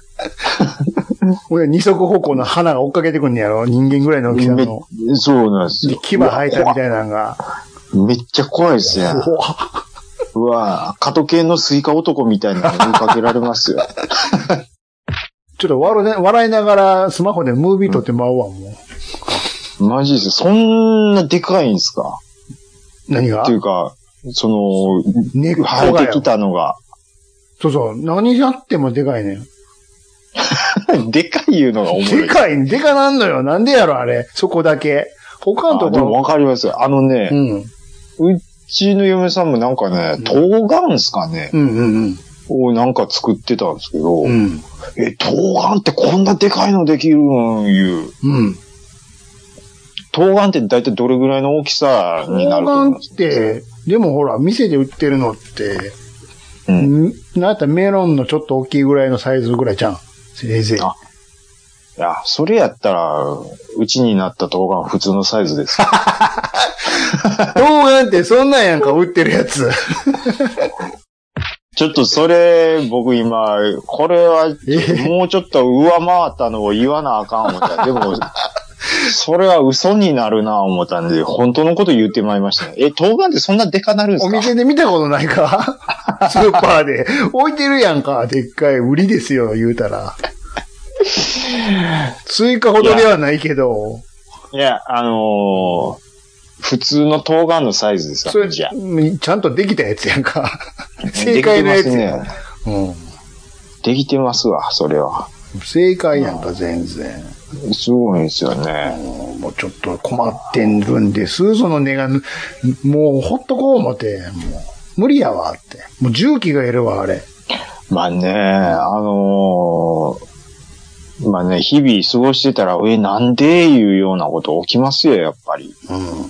俺、二足歩行の花が追っかけてくんねやろ？人間ぐらいの大きさの。 そうなんですよ。 牙生えたみたいなのが。 めっちゃ怖いですね。 怖っ。 うわ、加藤系のスイカ男みたいなのに追いかけられますよ。 ちょっと笑いながらスマホでムービー撮ってまうわ、もう。マジです。そんなでかいんすか？ 何が？ っていうか、その、 根っこが生えてきたのが。 そうそう。何やってもでかいねん。 でかいいうのが重い。 でかなんのよ。なんでやろ、あれ。そこだけ。他のところ。 でもわかりますよ。うちの嫁さんもなんかね、冬瓜っすかね。をなんか作ってたんですけど、冬瓜ってこんなでかいのできるんいう。冬瓜って大体どれぐらいの大きさになると思うんですか？ 冬瓜って、でもほら、店で売ってるのって、なんやったらメロンのちょっと大きいぐらいのサイズぐらいじゃん。せいぜい。 いや、それやったら、うちになった冬瓜普通のサイズです。 冬瓜ってそんなんやんか、売ってるやつ。 ちょっとそれ、僕今、これは、もうちょっと上回ったのを言わなあかん思った。でも、それは嘘になるな思ったんで、本当のこと言ってまいりましたね。冬瓜ってそんなでかなるんですか？ お店で見たことないか？スーパーで。置いてるやんか、でっかい。売りですよ、言うたら。スイカほどではないけど。 いや、普通の冬瓜のサイズですか？ それ、ちゃんとできたやつやんか。正解のやつやん。 できてますわ、それは。 正解やんか、全然。 すごいですよね。 もうちょっと困ってるんです。その根が、もうほっとこう思って、もう無理やわって。もう重機がいるわ、あれ。 まあね、まあね、日々過ごしてたら、なんでいうようなこと起きますよ、やっぱり。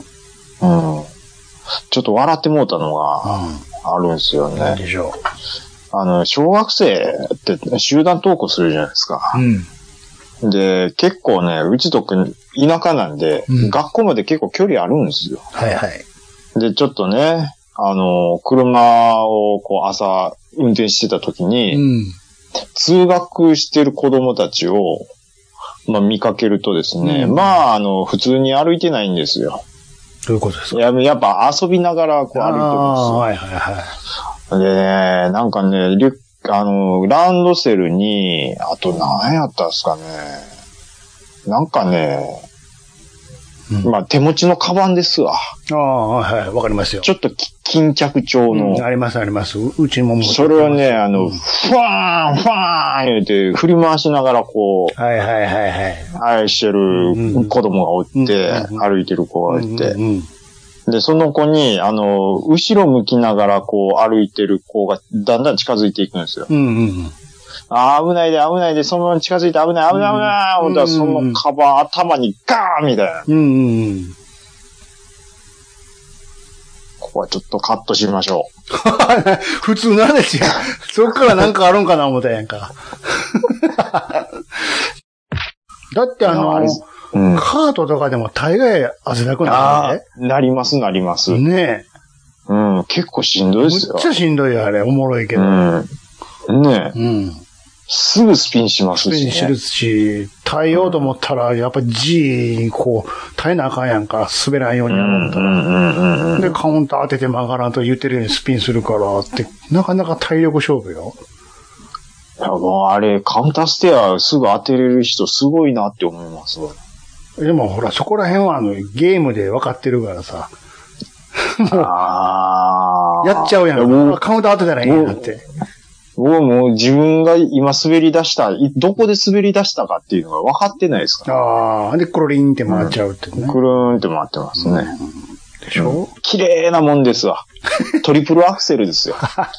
ちょっと笑ってもうたのがあるんですよね。 何でしょう。小学生って集団登校するじゃないですか。で、結構ね、うちとく田舎なんで、学校まで結構距離あるんですよ。 はいはい。 で、ちょっとね、車をこう朝運転してた時に、通学してる子供たちを、まあ見かけるとですね、まあ普通に歩いてないんですよ。 どういうことですか？ やっぱ遊びながらこう歩いてるんですよ。 はいはいはい。 でね、なんかね、ランドセルに、あと何やったんすかね。なんかね、まあ手持ちのカバンですわ。 はい、わかりますよ。 ちょっと巾着調の。 ありますあります。うちもそれをね、ファーン言うて振り回しながらこう、愛してる子供がおって、歩いてる子がおって、で、その子に、後ろ向きながらこう歩いてる子がだんだん近づいていくんですよ。危ないで、そのまま近づいて危ない、思ったらそのカバン頭にガーンみたいな。ここはちょっとカットしましょう。 普通の話や。そっからなんかあるんかな思ったやんか。だってカートとかでも大概汗だくなるね。 なります。 ねえ。結構しんどいですよ。 めっちゃしんどいよ、あれ。おもろいけど。 ねえ。すぐスピンしますしね。 スピンするし、耐えようと思ったら、やっぱ G にこう、耐えなあかんやんか。滑らんようにやろうったら。で、カウンター当てて曲がらんと言ってるようにスピンするからって、なかなか体力勝負よ。 いや、もうあれ、カウンターステアすぐ当てれる人すごいなって思いますわ。 でもほら、そこら辺はゲームで分かってるからさ。やっちゃうやん。カウンター当てたらいいんだって。 もう自分が今滑り出した、どこで滑り出したかっていうのが分かってないですから。 で、コロリンって回っちゃうってね。 くるーんって回ってますね。 でしょ？ 綺麗なもんですわ。トリプルアクセルですよ。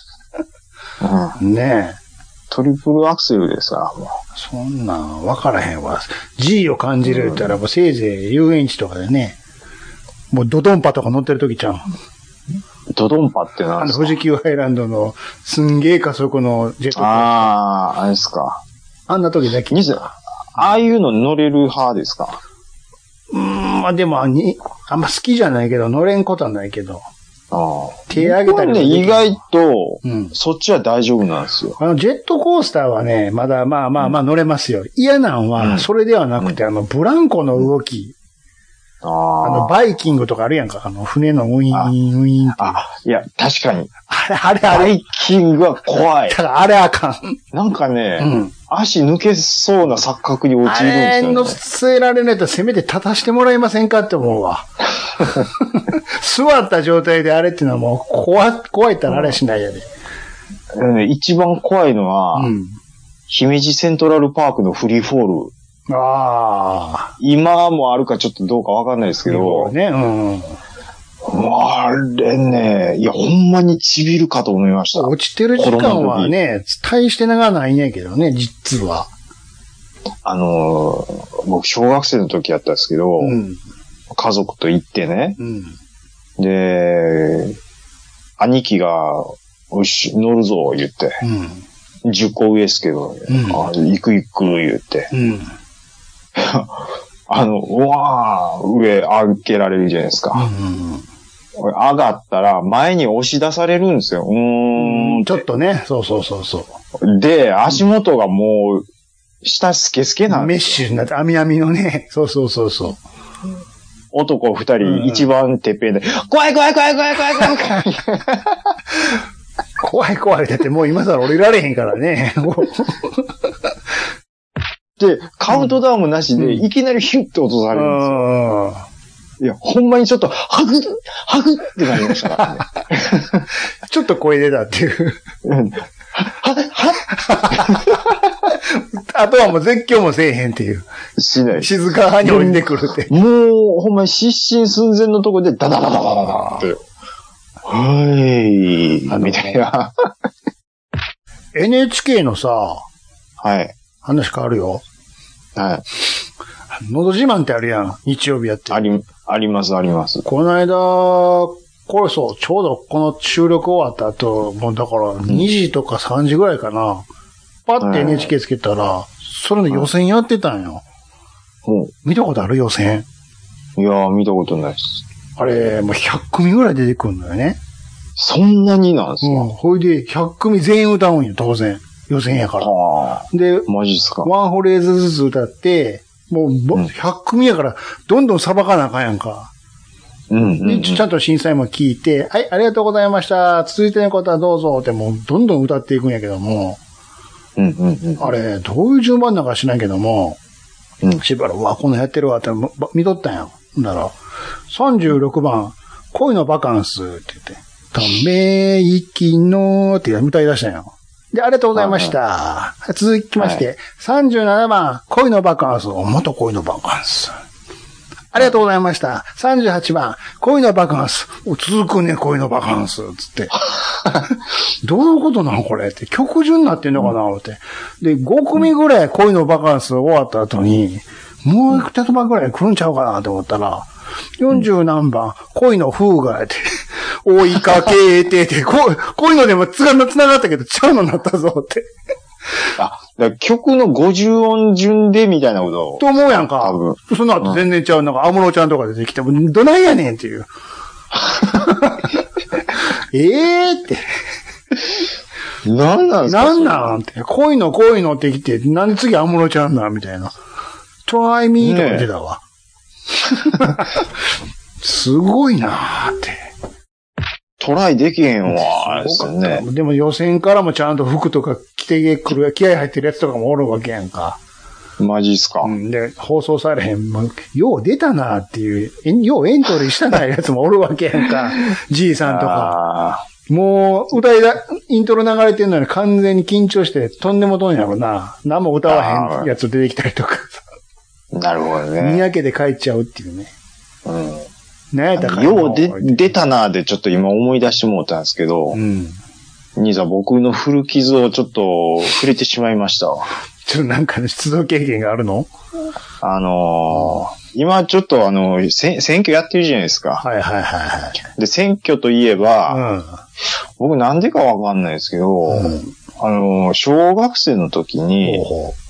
ねえ。 トリプルアクセルですわ、もう。 そんなん分からへんわ。G を感じるって言ったら、もうせいぜい遊園地とかでね、もうドドンパとか乗ってる時ちゃう。 ドドンパって何ですか？ 富士急ハイランドのすんげえ加速のジェットコースター。 あれですか。 あんな時だけ。 ああいうの乗れる派ですか？ まあでもあんま好きじゃないけど、乗れんことはないけど。手上げたりね、意外と、そっちは大丈夫なんですよ。 ジェットコースターはね、まだまあ乗れますよ。嫌なんは、それではなくて、ブランコの動き。 バイキングとかあるやんか。船のウィーン、ウィーンって。 いや、確かに。 あれ。 バイキングは怖い。 だからあれあかん。 なんかね、足抜けそうな錯覚に陥るんですよね。 あれ乗せられないとせめて立たしてもらえませんかって思うわ。座った状態であれっていうのはもう怖いったらあれはしないやで。 一番怖いのは、姫路セントラルパークのフリーフォール。今もあるかちょっとどうかわかんないですけど。ね、あれね、いや、ほんまにちびるかと思いました。 落ちてる時間はね、大して長ないんやけどね、実は。 僕、小学生の時やったんですけど、家族と行ってね、で、兄貴が、よし、乗るぞ、言って、10個上ですけど、行く言って、上開けられるじゃないですか。上がったら前に押し出されるんですよ。 ちょっとね、そう。 で、足元がもう、下スケスケなんですよ。 メッシュになって、網のね、そう。 男二人、一番てっぺんで、怖い。 怖い。だってもう今更降りられへんからね。 で、カウントダウンもなしで、いきなりヒュッと落とされるんですよ。いや、ほんまにちょっと、ハグってなりましたからね。 ちょっと声出たっていう。あとはもう絶叫もせえへんっていう。 しない。 静かに降りてくるって。 もう、ほんまに失神寸前のとこで、ダダって。みたいな。 NHK のさ、話変わるよ。のど自慢ってあるやん。日曜日やって。 あります。 この間、これちょうどこの収録終わった後、もうだから2時とか3時ぐらいかな。パッて NHK つけたら、それの予選やってたんよ。見たことある予選？ いやー、見たことないです。 あれ、もう100組ぐらい出てくるのよね。 そんなになんですか？ ほいで、100組全員歌うんよ、当然。予選やから。で、 マジっすか？ ワンフレーズずつ歌って、もう、100組やから、どんどん裁かなあかんやんか。で、ちゃんと審査員も聞いて、はい、ありがとうございました。続いてのことはどうぞって、もう、どんどん歌っていくんやけども。あれ、どういう順番なんか知らんけども、しばらく、こんなんやってるわって見とったんや。なら、36番、恋のバカンスって言って、ため息のって歌い出したんや。で、ありがとうございました。続きまして、37番、恋のバカンス。元恋のバカンス。ありがとうございました。38番、恋のバカンス。続くね、恋のバカンス。つって。どういうことなのこれって。曲順になってんのかなって。で、5組ぐらい恋のバカンス終わった後に、もう一番ぐらい来るんちゃうかなって思ったら、40何番、恋の風がって、追いかけてて、こういうのでも繋がったけど、ちゃうのになったぞって。 だから曲の50音順でみたいなことと思うやんか。その後全然ちゃう。なんか、安室ちゃんとか出てきても、どないやねんっていう。って。 なんなんすか？ なんなんって。恋のって来て、なんで次安室ちゃんなんみたいな。try me とか言ってたわ。すごいなーって。 トライできへんわ。ですね。 でも予選からもちゃんと服とか着てくる、気合入ってるやつとかもおるわけやんか。 マジっすか。 で、放送されへん。よう出たなっていう、ようエントリーしたないやつもおるわけやんか。G さんとか。もう、イントロ流れてんのに完全に緊張して、とんでもとんやろな。何も歌わへんやつ出てきたりとか。 なるほどね。 にやけで帰っちゃうっていうね。ねえ、 よう出たなでちょっと今思い出してもうたんですけど、兄さん僕の古傷をちょっと触れてしまいました。 なんか出動経験があるの？ 今ちょっと選挙やってるじゃないですか。で、選挙といえば、僕なんでかわかんないですけど、小学生の時に、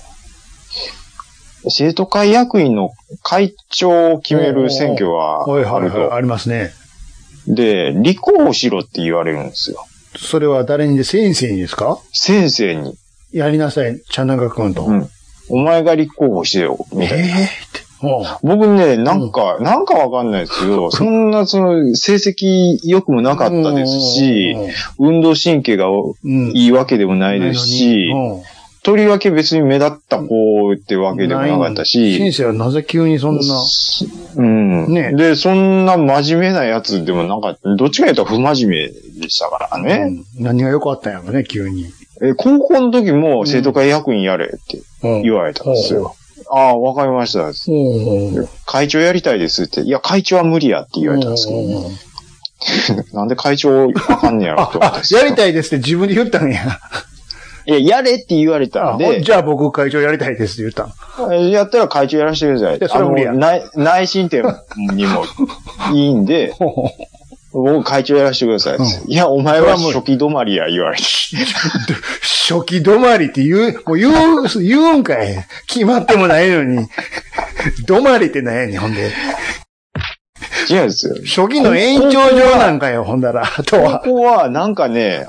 生徒会役員の会長を決める選挙があると。 ありますね。 で、立候補しろって言われるんですよ。 それは誰にで、先生にですか？ 先生に。 やりなさい、茶永くんと。 お前が立候補してよ、みたいな。 僕ね、なんかわかんないですけど、そんな成績良くもなかったですし、運動神経がいいわけでもないですし、とりわけ別に目立った子ってわけでもなかったし。 先生はなぜ急にそんな。 ね。で、そんな真面目なやつでもなかった。どっちか言うと不真面目でしたからね。 何が良かったんやろね、急に。 高校の時も生徒会役員やれって言われたんですよ。ああ、わかりました。会長やりたいですって。いや、会長は無理やって言われたんですけど、ね。なんで会長あかんねやろって思ったんですよ。 やりたいですって自分で言ったんや。 いや、やれって言われたんで。 じゃあ僕会長やりたいですって言ったん。 やったら会長やらせてください。 それ無理や。 内申点にもいいんで、僕会長やらせてください。いや、お前は初期止まりや、言われて。 初期止まりって言うんかい。決まってもないのに。止まりって何やねん、ほんで。 違うんですよ。 初期の延長上なんかよ、ほんだら、あとは。 ここは、なんかね、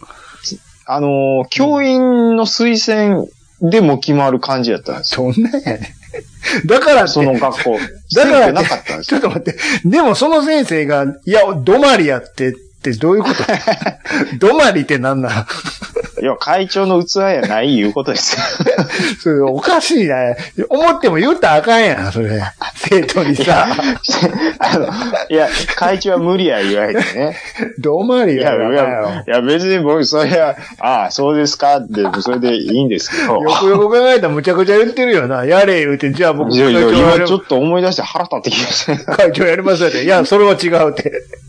教員の推薦でも決まる感じやったんですよ。そんなんやねん。だからって。 その学校。 だからなかったんですよ。ちょっと待って。でもその先生が、いや、止まりやってどういうこと止まりってなんなんいや、会長の器やないいうことですよ。 それおかしいな。思っても言ったらあかんやん、それ。生徒にさ。 いや、会長は無理や言われてね。 どうまりやろ。 いや、別に僕、それは、ああ、そうですかって、それでいいんですけど。 よくよく考えたらむちゃくちゃ言ってるよな。やれ言うて、じゃあ僕会長やる。今ちょっと思い出して腹立ってきましたね。 会長やりますよって。いや、それは違うって。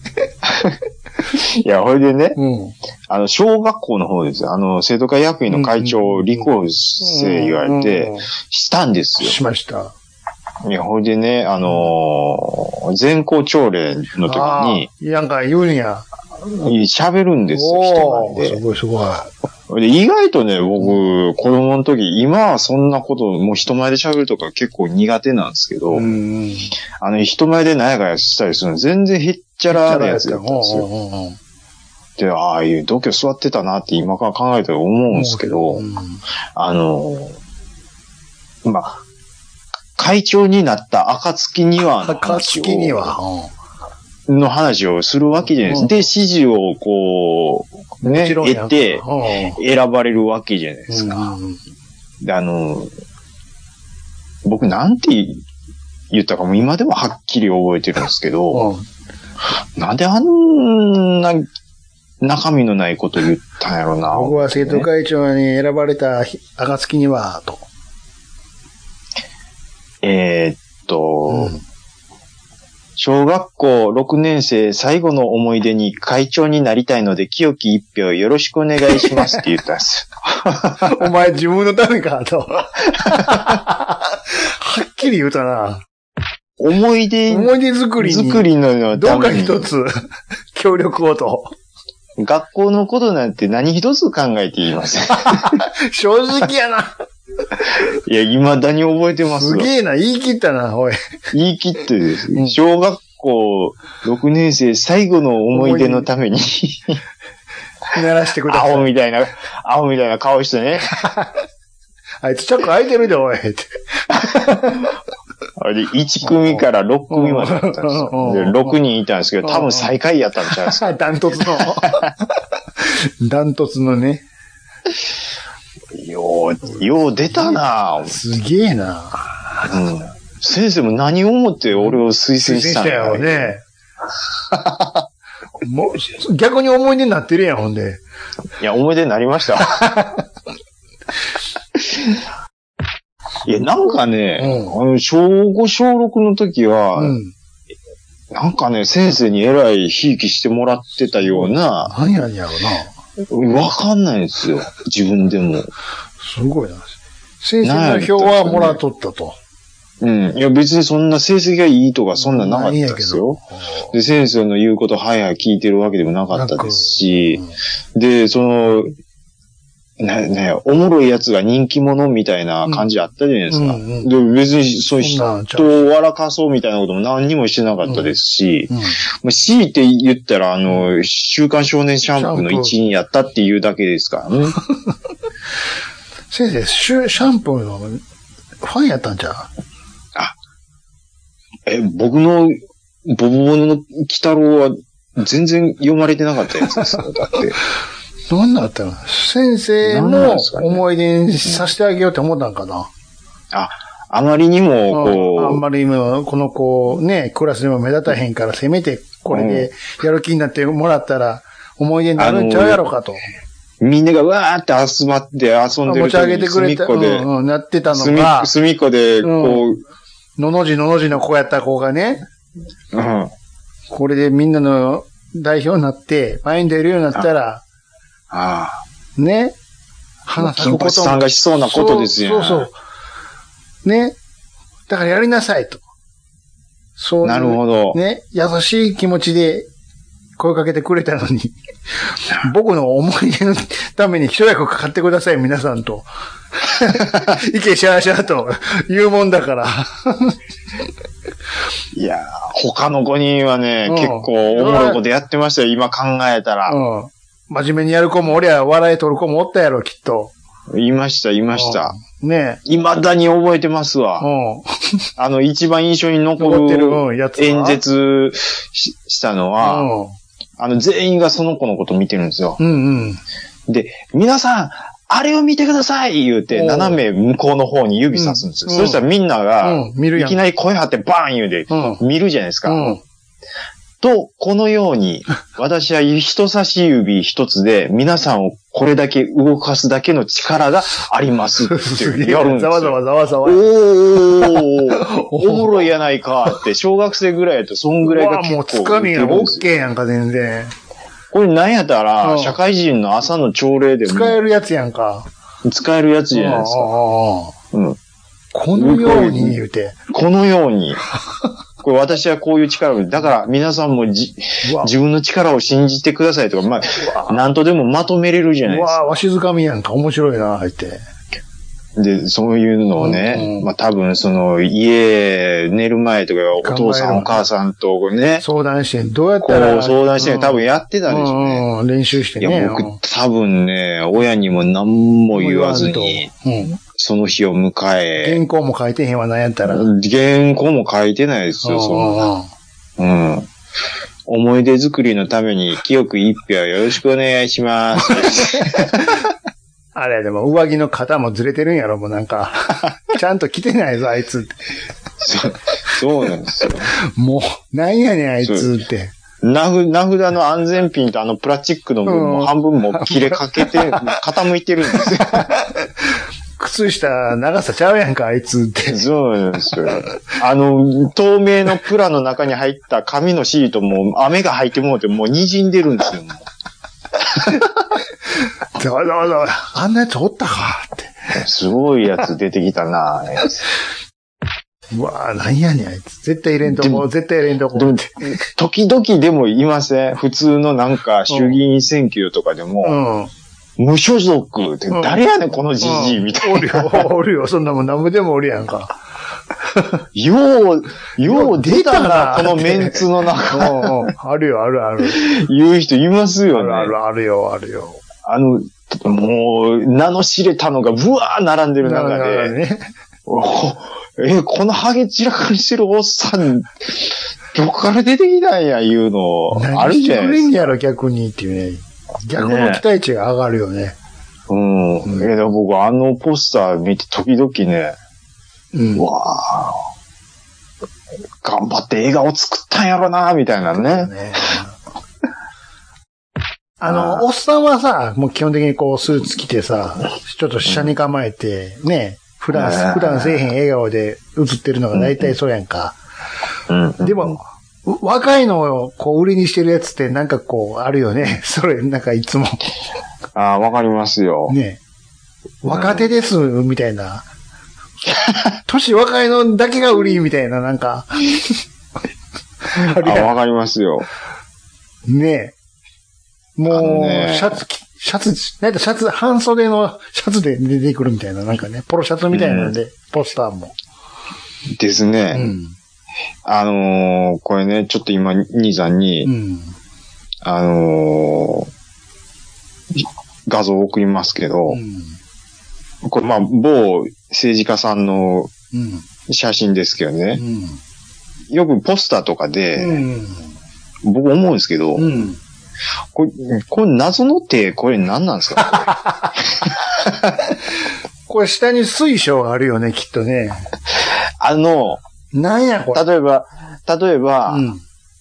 いや、ほいでね、小学校の方ですよ。生徒会役員の会長、立候補生言われて、したんですよ。 しました。 いや、ほいでね、全校朝礼の時に、 なんか言うんや。 喋るんですよ、人前で。 すごいすごい。 で、意外とね、僕、子供の時、今はそんなこと、もう人前で喋るとか結構苦手なんですけど、人前で何やかやしたりするの全然へっちゃらなやつだったんですよ。で、ああいう度胸座ってたなって今から考えたら思うんですけど、会長になった暁にはの話をするわけじゃないですか。で、支持をこう、ね、得て、選ばれるわけじゃないですか。で、僕なんて言ったかも今でもはっきり覚えてるんですけど、なんであんな中身のないこと言ったんやろな。 僕は生徒会長に選ばれた暁には、と。 小学校6年生最後の思い出に会長になりたいので清き一票よろしくお願いしますって言ったんですよ。お前自分のためかと。はっきり言うたな。 思い出作りのどうか一つ協力をと。 学校のことなんて何一つ考えていません。 正直やな。 いや、未だに覚えてますよ。 すげえな、言い切ったな、おい。 言い切ってですね、小学校6年生最後の思い出のために鳴らしてください。 青みたいな顔してね。 あいつチャック開いてるで、おい。って。 あれで1組から6組までだったんですよ。で6人いたんですけど、多分最下位やったんちゃいますか。 ダントツのね。 よう出たなぁ。 すげえな。 先生も何を思って俺を推薦したんやよね。もう逆に思い出になってるやん、ほんで。 いや、思い出になりました。いや、なんかね、小5、小6の時は、なんかね、先生にえらいひいきしてもらってたような。 何やねんやろな。わかんないですよ。自分でも。 すごいな。先生の票はもらっとったと。 いや、別にそんな成績がいいとかそんななかったですよ。で、先生の言うことはいはい聞いてるわけでもなかったですし、で、おもろいやつが人気者みたいな感じあったじゃないですか。で別にそういう人を笑かそうみたいなことも何にもしてなかったですし、強いて言ったら週刊少年シャンプーの一員やったっていうだけですからね。 先生、シャンプーのファンやったんちゃう？ 僕のボボボの鬼太郎は全然読まれてなかったやつですよ。だって。 何だったの？先生の思い出にさせてあげようって思ったんかな。 あまりにも、こう。 あんまりにも、この子、ね、クラスでも目立たへんから、せめて、これで、やる気になってもらったら、思い出になるんちゃうやろかと。 みんながわーって集まって遊んでる持ち上げてくれた、なってたのが、 隅っこで、こう、 のの字の子やった子がね、これでみんなの代表になって、前に出るようになったら、ね、花咲くことも。 金八さんがしそうなことですよ。 そう。ね。だからやりなさいと。そう。 なるほど。 ね。優しい気持ちで声かけてくれたのに、僕の思い出のために一役かかってください、皆さんと。いけしゃーしゃーと言うもんだから。 いやー、他の5人はね、結構おもろいことやってましたよ、今考えたら。 真面目にやる子も、俺は笑い取る子もおったやろ、きっと。 いました。 ねえ。未だに覚えてますわ。一番印象に残る演説したのは、全員がその子のこと見てるんですよ。で、皆さん、あれを見てください言うて、斜め向こうの方に指さすんですよ。そしたらみんなが、いきなり声張ってバーン言うて、見るじゃないですか。と、このように、私は人差し指一つで皆さんをこれだけ動かすだけの力がありますってやるんですよ。 ざわざわ。 おもろいやないかって、小学生ぐらいやとそんぐらいが結構。 もうつかみや、オッケーやんか、全然。 これなんやったら、社会人の朝の朝礼でも。 使えるやつやんか。 使えるやつじゃないですか。 このように言うて。 このように。これ私はこういう力を、だから皆さんも自分の力を信じてくださいとか、なんとでもまとめれるじゃないですか。 わしづかみやんか、面白いな、入って。 で、そういうのをね、多分家、寝る前とか、お父さんお母さんとね、 相談して、どうやったら。 こう相談して多分やってたでしょうね。 練習してね。 いや、僕多分ね、親にも何も言わずに、その日を迎え。 原稿も書いてへんわ、なんやったら。 原稿も書いてないですよ、そんな。思い出作りのために、清く一票よろしくお願いします。 あれ、でも上着の肩もずれてるんやろ、もうなんか。ちゃんと着てないぞ、あいつって。 そうなんですよ。 もう、なんやねん、あいつって。 名札の安全ピンとプラスチックの部分も半分も切れかけて、傾いてるんですよ。 靴下長さちゃうやんか、あいつって。 そうなんですよ。透明のプラの中に入った紙のシートも雨が入ってもうてもう滲んでるんですよ。 ざわざわ、あんなやつおったかって。 すごいやつ出てきたなうわぁ、なんやねん、あいつ。絶対入れんとこ、絶対入れんとこ。 時々でもいません。普通のなんか衆議院選挙とかでも、無所属って誰やねん、このじじいみたいな。 おるよ、そんなもん何もでもおるやんか。 よう出たな、このメンツの中。 あるよ、ある。 言う人いますよね。 あるよ。 もう、名の知れたのがブワー並んでる中で、このハゲ散らかしてるおっさん、どこから出てきたんや、いうの、あるじゃないですか。何してくれんやろ、逆にっていうね。逆の期待値が上がるよね。僕、ポスター見て時々ね、わー、頑張って映画を作ったんやろな、みたいなね。 おっさんはさ、もう基本的にこうスーツ着てさ、ちょっと下に構えて、ね、普段せえへん笑顔で映ってるのが大体そうやんか。でも、若いのをこう売りにしてるやつってなんかこうあるよね。それなんかいつも。 わかりますよ。 ね。若手です、みたいな。年若いのだけが売りみたいな、なんか。 わかりますよ。 ねえ。もう、シャツ、半袖のシャツで出てくるみたいな、なんかね、ポロシャツみたいなんで、ポスターも。 ですね。これね、ちょっと今、兄さんに、画像を送りますけど、これ某政治家さんの写真ですけどね、 よくポスターとかで、 うん。 僕思うんですけど、 うん。 これ謎の手、これ何なんですかこれ下に水晶があるよね、きっとね。なんやこれ。 例えば、 うん、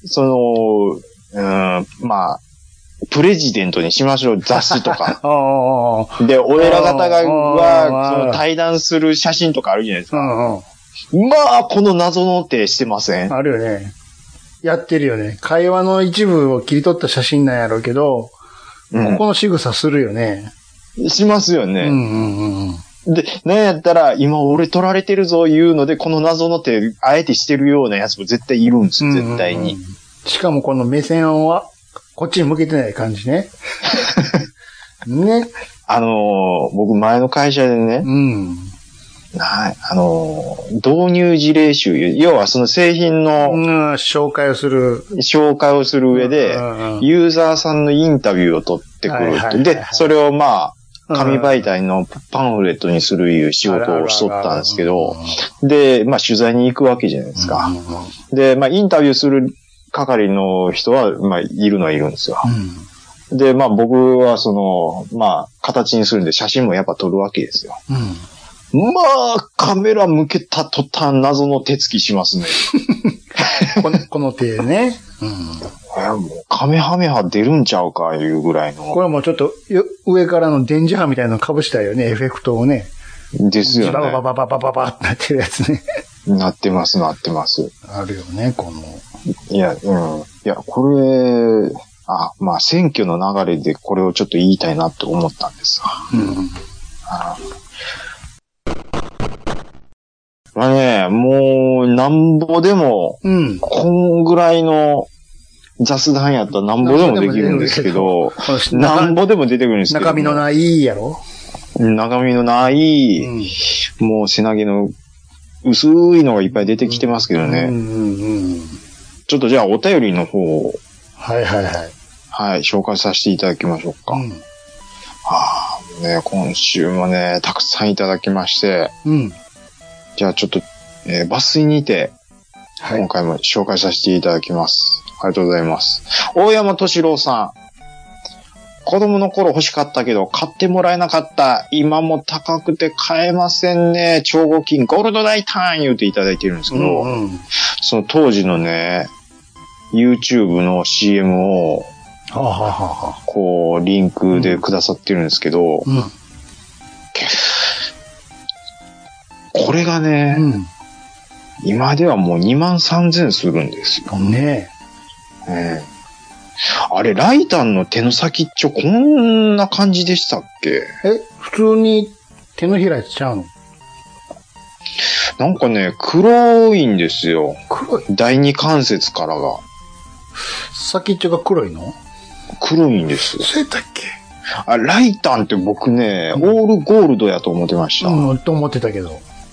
まあ、プレジデントにしましょう、雑誌とか。 あで、俺ら方が、その対談する写真とかあるじゃないですか。まあ、この謎の手してません？ あるよね。やってるよね。会話の一部を切り取った写真なんやろうけど、ここの仕草するよね。 しますよね。で、なんやったら、今俺撮られてるぞ言うので、この謎の手、あえてしてるようなやつも絶対いるんですよ、絶対に。 しかもこの目線は、こっちに向けてない感じね。ね。 僕前の会社でね、導入事例集、要はその製品の、 紹介をする上で、ユーザーさんのインタビューを取ってくるって。で、それをまあ、紙媒体のパンフレットにするいう仕事をしとったんですけど、で、まあ取材に行くわけじゃないですか。で、まあインタビューする係の人は、まあいるのはいるんですよ。で、まあ僕はまあ形にするんで写真もやっぱ撮るわけですよ。まあ、カメラ向けた途端謎の手つきしますね。 この手ね。 もうカメハメハ出るんちゃうかいうぐらいの。 これもちょっと上からの電磁波みたいなの被したよね、エフェクトをね。 ですよね。 ババってなってるやつね。 なってます。あるよね、この。 いや、これ、まあ選挙の流れでこれをちょっと言いたいなって思ったんですわ。まあね、もう、なんぼでも、こんぐらいの雑談やったらなんぼでもできるんですけど、なんぼでも出てくるんですけど。 中身のないやろ？ 中身のない、もう背投げの薄いのがいっぱい出てきてますけどね。ちょっとじゃあお便りの方を。はい、紹介させていただきましょうか。今週もね、たくさんいただきまして。じゃあちょっと、抜粋にて、今回も紹介させていただきます。ありがとうございます。大山敏郎さん。子供の頃欲しかったけど、買ってもらえなかった。今も高くて買えませんね。超合金、ゴールド大胆言うていただいてるんですけど、その当時のね、YouTube の CM を、こう、リンクでくださってるんですけど、これがね、今ではもう23,000するんですよ。 ねあれ、ライタンの手の先っちょ、こんな感じでしたっけ？ 普通に手のひらちゃうの？ なんかね、黒いんですよ。 黒い？ 第二関節からが。 先っちょが黒いの？ 黒いんです。 そうやったっけ？ ライタンって僕ね、オールゴールドやと思ってました。 と思ってたけど。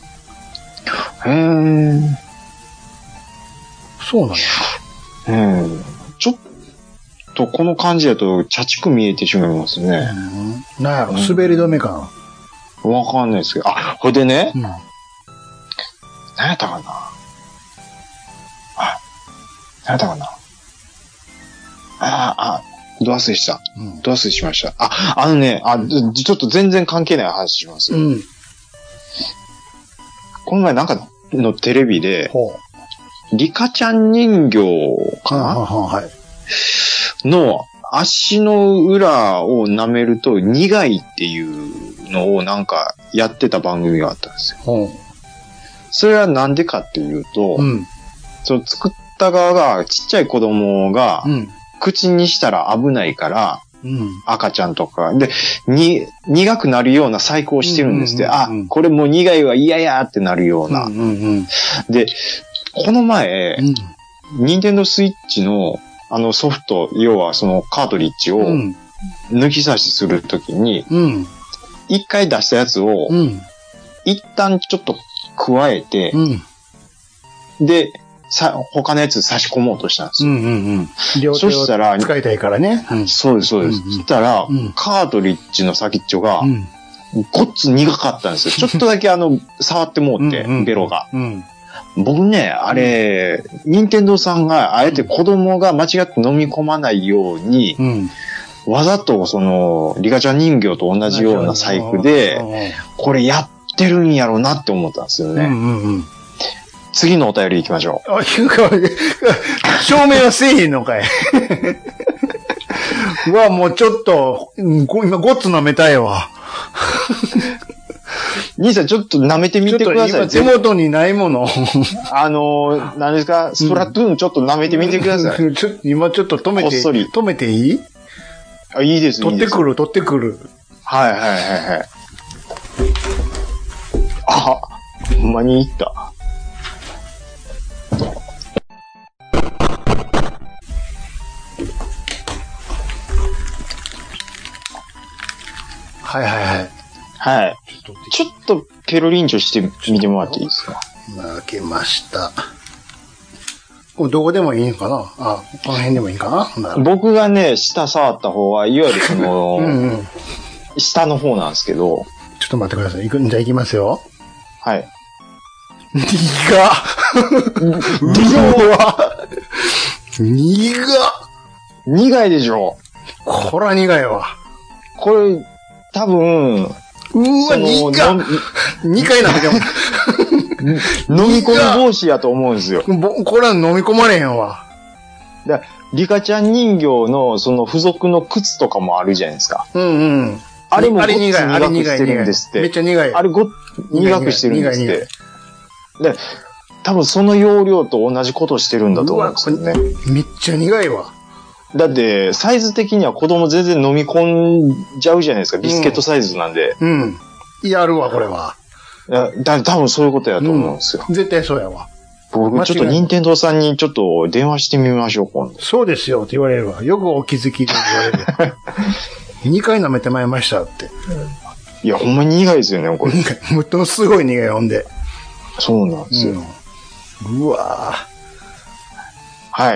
そうなんや。 ちょっとこの感じだと、茶畜見えてしまいますね。 なんやろ、滑り止めかな。わかんないですけど。これでね、何やったかな。何やったかな。ど忘れした。ど忘れしました。ちょっと全然関係ない話します。この前なんかのテレビで、リカちゃん人形かな、の足の裏を舐めると苦いっていうのをなんかやってた番組があったんですよ。それはなんでかっていうと、その作った側がちっちゃい子供が口にしたら危ないから、赤ちゃんとかで苦くなるような細工をしてるんですって。これもう苦いは嫌やってなるような。で、この前、ニンテンドースイッチのソフト、要はそのカートリッジを抜き差しするときに、一回出したやつを、一旦ちょっと加えて、で、他のやつ差し込もうとしたんですよ。そしたら、 使いたいからね。 そうです。そしたら、カートリッジの先っちょが、ごっつ苦かったんですよ。ちょっとだけ触ってもうって、ベロが。 僕ね、あれ、任天堂さんがあえて子供が間違って飲み込まないように、わざとリカちゃん人形と同じような細工で、これやってるんやろうなって思ったんですよね。次のお便り行きましょう。 証明はせえへんのかい。うわ、もうちょっと、今ごっつ舐めたいわ。 兄さんちょっと舐めてみてください。 今手元にないもの。 何ですかスプラトゥーンちょっと舐めてみてください。 今ちょっと止めて、 こっそり止めていい？ あ、いいです、 取ってくる。 はい。あ、ほんまにいった。 はい。 はい。ちょっとペロリンチョしてみてもらっていいですか？ 負けました。これどこでもいいんかな？あ、この辺でもいいかな？ 僕がね、下触った方は、いわゆる下の方なんですけど。 ちょっと待ってください。じゃあ行きますよ。 はい。苦いでしょ？ こら苦いわ。 これ、多分、 2回なんだけど。 飲み込み防止やと思うんですよ。 これは飲み込まれへんわ。 リカちゃん人形の付属の靴とかもあるじゃないですか。あれもごっつ苦くしてるんですって。 めっちゃ苦い。 あれ苦くしてるんですって。で、多分その要領と同じことをしてるんだと思うんですよね。 めっちゃ苦いわ。 だって、サイズ的には子供全然飲み込んじゃうじゃないですか。ビスケットサイズなんで。 やるわ、これは。 多分そういうことやと思うんですよ。 絶対そうやわ。 僕、ちょっと任天堂さんにちょっと電話してみましょう、今度。 そうですよって言われるわ。よくお気づきで言われる。2回舐めてまいりましたって。 いや、ほんまに苦いですよね、これ。 もっとすごい苦い、ほんで。 そうなんですよ。 うわはい。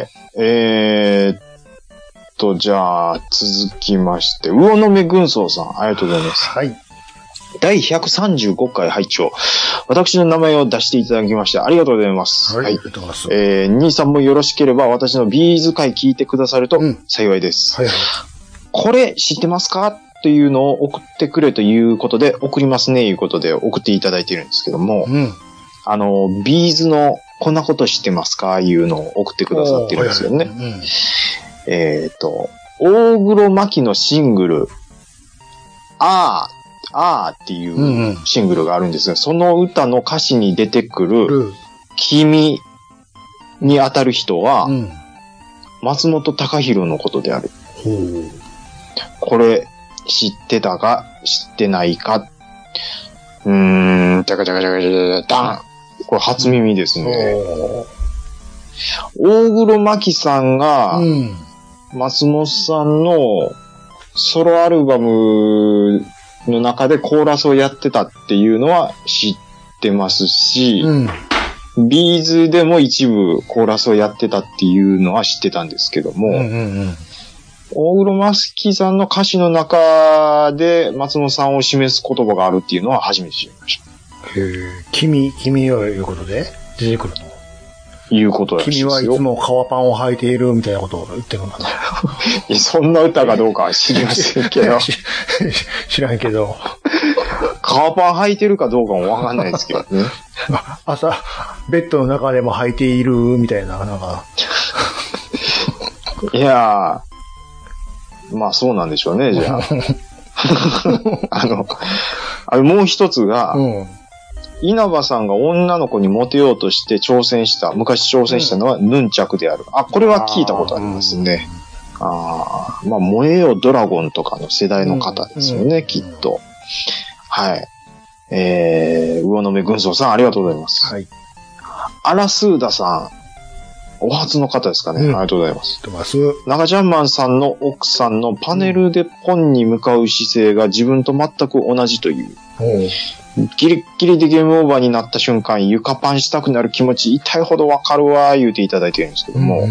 じゃあ、続きまして、魚の目軍曹さん、ありがとうございます。 はい。 第135回拝聴。私の名前を出していただきまして、ありがとうございます。 はい。ありがとうございます。 兄さんもよろしければ、私のビーズ会聞いてくださると幸いです。 はい。 これ知ってますかというのを送ってくれということで、送りますね、いうことで送っていただいているんですけども、ビーズのこんなこと知ってますかいうのを送ってくださってるんですよね。大黒摩季のシングル、あーっていうシングルがあるんですが、その歌の歌詞に出てくる、君に当たる人は、松本隆弘のことである。これ、知ってたか、知ってないか。ジャカジャカジャカジャカダン。これ初耳ですね。大黒摩季さんが、松本さんのソロアルバムの中でコーラスをやってたっていうのは知ってますし、ビーズでも一部コーラスをやってたっていうのは知ってたんですけども、大黒摩季さんの歌詞の中で松本さんを示す言葉があるっていうのは初めて知りました。 君はいうことで出てくるの？ いうことらしいですよ。 君はいつも革パンを履いているみたいなことを言ってるのかな。 いや、そんな歌かどうかは知りませんけど。 知らんけど。 革パン履いてるかどうかもわかんないですけどね。 朝、ベッドの中でも履いているみたいな、なんか。 いやー、まあそうなんでしょうね、じゃあ。もう一つが、稲葉さんが女の子にモテようとして昔挑戦したのはヌンチャクである。これは聞いたことありますね。まあ、燃えよドラゴンとかの世代の方ですよね、きっと。はい。魚の目軍曹さん、ありがとうございます。 はい。 アラスーダさん、お初の方ですかね。ありがとうございます。中ジャンマンさんの奥さんのパネルでポンに向かう姿勢が自分と全く同じという。ギリッギリでゲームオーバーになった瞬間、床パンしたくなる気持ち、痛いほどわかるわ、言うていただいてるんですけども、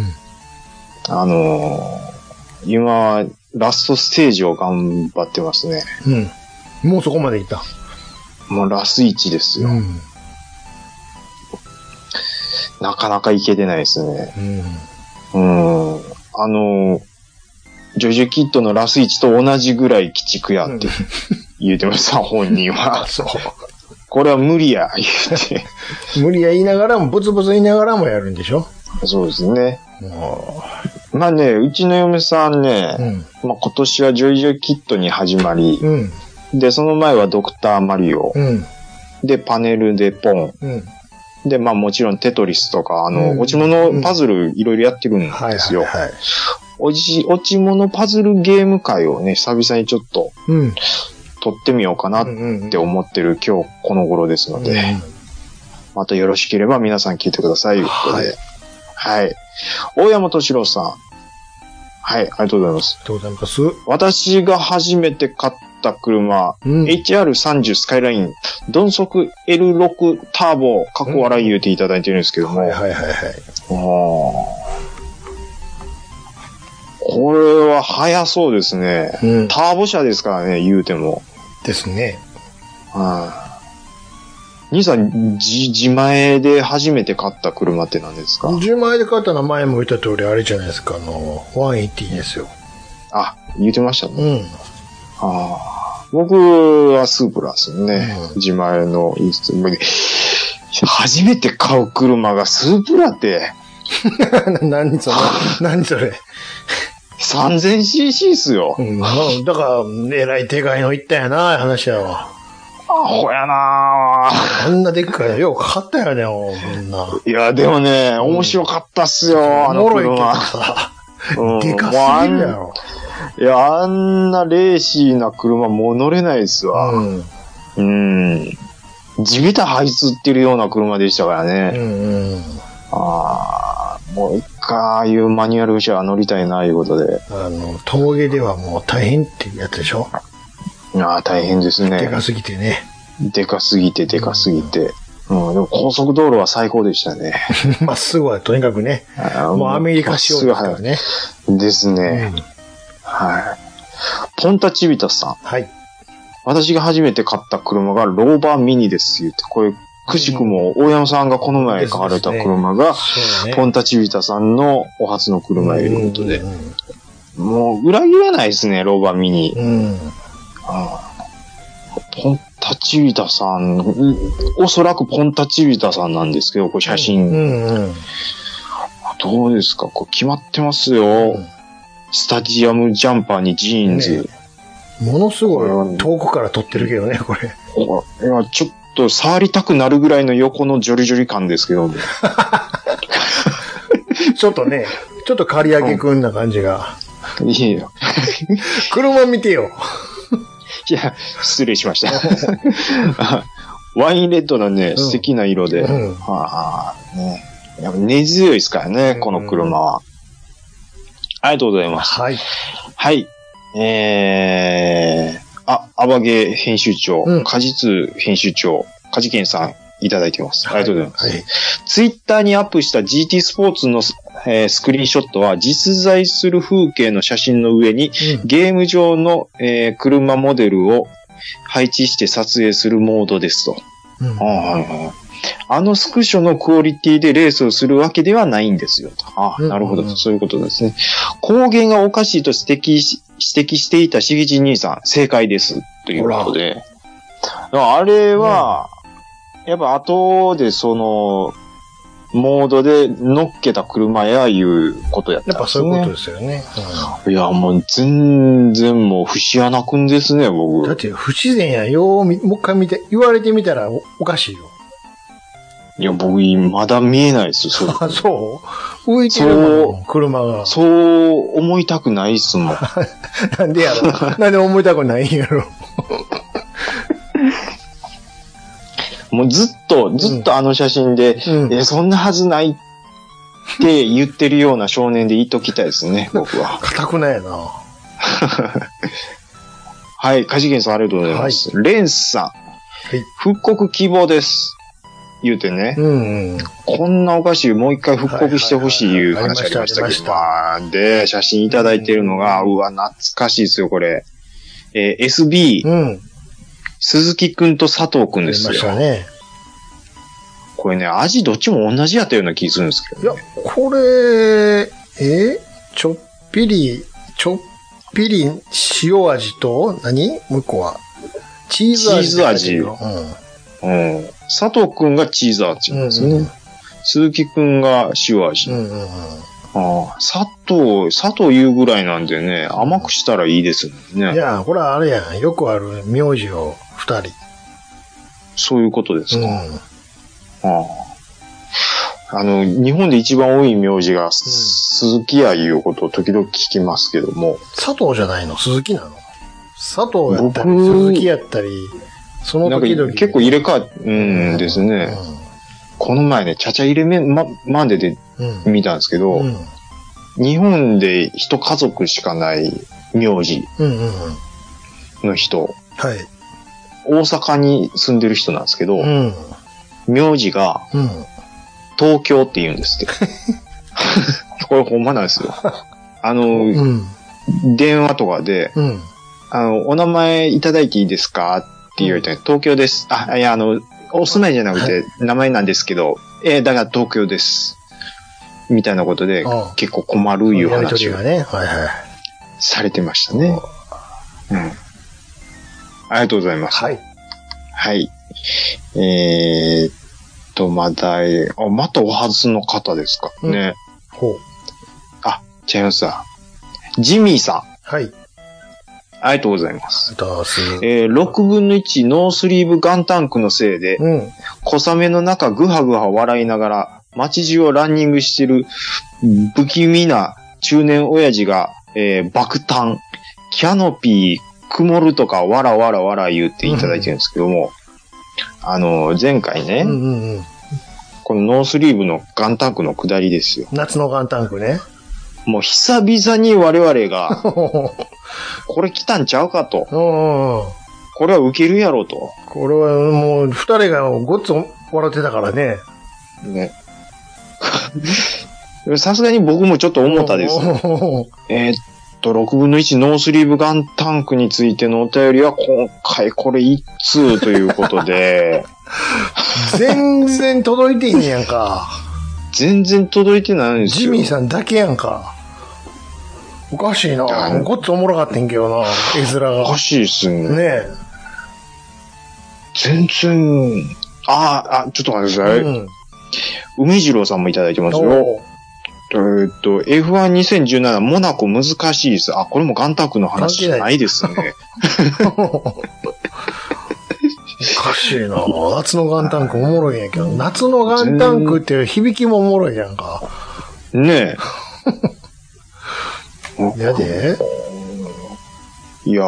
今、ラストステージを頑張ってますね。 もうそこまでいった。 もうラス1ですよ。 なかなか行けてないですね。ジョジョキッドのラス1と同じぐらい鬼畜やって言うてました、本人は。 そう。 これは無理や、言うて。 無理や言いながらも、ブツブツ言いながらもやるんでしょ？ そうですね。まあね、うちの嫁さんね、まあ今年はジョジョキッドに始まり、で、その前はドクターマリオ、で、パネルでポン、で、まあもちろんテトリスとか、落ち物パズルいろいろやってるんですよ。落ち物パズルゲーム会をね、久々にちょっと、撮ってみようかなって思ってる今日この頃ですので、またよろしければ皆さん聞いてください。ということで。はい。大山敏郎さん。はい、ありがとうございます。 ありがとうございます。 私が初めて買った車、HR30 スカイライン、鈍速 L6 ターボ、過去笑い言うていただいてるんですけども。これは速そうですね。ターボ車ですからね、言うても。 ですね。 兄さん、自前で初めて買った車って何ですか？ 自前で買ったのは前も言った通りあれじゃないですか、180ですよ。 あ、言ってましたね。僕はスープラですよね。自前の初めて買う車がスープラって。 何それ。 3000cc っすよ。 だから、えらい手がいのいったやな、話やわ。 アホやなぁ。 あんなでっかい、よう買ったよね、みんな。 いや、でもね、面白かったっすよ、あの車。 でかすぎるやろ。 いや、あんなレーシーな車もう乗れないっすわ。地べた這いつってるような車でしたからね。もう一回、ああいうマニュアル車乗りたいな、いうことで。 峠ではもう大変っていうやつでしょ？ 大変ですね。 でかすぎてね。 でかすぎて。でも高速道路は最高でしたね。 まっすぐはとにかくね。もうアメリカ仕様ですからね。 ですね。はい。ポンタチビタさん。 はい。 私が初めて買った車がローバーミニです言って、これ、くしくも大山さんがこの前買われた車が、ポンタチビタさんのお初の車ということで。もう裏切らないですね、ローバーミニ。ポンタチビタさん、おそらくポンタチビタさんなんですけど、これ写真。どうですか？これ決まってますよ。スタジアムジャンパーにジーンズ。 ものすごい遠くから撮ってるけどね、これ。 いや、ちょっと触りたくなるぐらいの横のジョリジョリ感ですけども。 ちょっとね、ちょっと刈り上げくんな感じが。 いいよ。 車見てよ。 いや、失礼しました。ワインレッドのね、素敵な色で。ね、やっぱ根強いですからね、この車は。ありがとうございます。はい。はい。アバゲ編集長、果実編集長、カジケンさん、いただいてます。ありがとうございます。ツイッターにアップした GT スポーツの、スクリーンショットは実在する風景の写真の上に、ゲーム上の、車モデルを配置して撮影するモードですと。あのスクショのクオリティでレースをするわけではないんですよと。なるほど。そういうことですね。光源がおかしいと指摘していたしげち兄さん、正解です。ということで。あれは、やっぱ後でその、モードで乗っけた車やいうことやったんですね。 やっぱそういうことですよね。 いや、もう全然もう節穴くんですね、僕。 だって不自然やよ。もう一回見て、言われてみたらおかしいよ。 いや、僕、まだ見えないですよ、それ。 そう浮いてるもん、車が。 そう思いたくないっすもん。 なんでやろなんで思いたくないんやろもうずっとあの写真で、そんなはずないって言ってるような少年で言っときたいですね、僕は。 固くないやな。 はい、カジケンさんありがとうございます。レンスさん。復刻希望です。言うてね。こんなお菓子もう一回復刻してほしいいう話ありましたけど。で、写真いただいてるのが、うわ、懐かしいですよ、これ。SB、鈴木くんと佐藤くんですよ。 ありましたね。 これね、味どっちも同じやったような気するんですけど、ね。 いや、これ、ちょっぴり塩味と、もう一個はチーズ味。 チーズ味。うん。佐藤くんがチーズ味なんですね。鈴木くんが塩味。佐藤言うぐらいなんでね、甘くしたらいいですね。 いや、これはあれやん。よくある名字を二人。 そういうことですか。日本で一番多い名字が鈴木やいうことを時々聞きますけども。 佐藤じゃないの？鈴木なの？佐藤やったり、鈴木やったり、その時々。 結構入れ替わるんですね。この前ね、ちゃちゃ入れマンデで見たんですけど、日本で一家族しかない名字の人、 はい、 大阪に住んでる人なんですけど、名字が、東京って言うんですって。これほんまなんですよ。電話とかで、お名前いただいていいですかって言われて、東京です。いや、お住まいじゃなくて、名前なんですけど、だから東京です。みたいなことで、結構困るいう話をされてましたね。ありがとうございます。はい。はい。またおはずの方ですかね。違いますわ。ジミーさん。 はい。 ありがとうございます。6分の1ノースリーブガンタンクのせいで、小雨の中ぐはぐは笑いながら、街中をランニングしてる不気味な中年親父が、爆誕、キャノピー、曇るとかわらわらわら言っていただいてるんですけども、前回ね、このノースリーブのガンタンクの下りですよ。 夏のガンタンクね。 もう久々に我々が、これ来たんちゃうかと。これはウケるやろと。 これはもう二人がごっつ笑ってたからね。 ね。さすがに僕もちょっと思ったです。6分の1ノースリーブガンタンクについてのお便りは今回これ一通ということで。 全然届いていいねやんか。 全然届いてないんですよ。 ジミーさんだけやんか。おかしいな。ごっつおもろかったんけどな、絵面が。 おかしいっすね。 ねえ。 全然、ちょっと待ってください。梅次郎さんもいただいてますよ。F12017 モナコ難しいです。これもガンタンクの話じゃないですね。 おかしいな。夏のガンタンクおもろいんやけど、夏のガンタンクって響きもおもろいやんか。 ねえ。やで？ いや、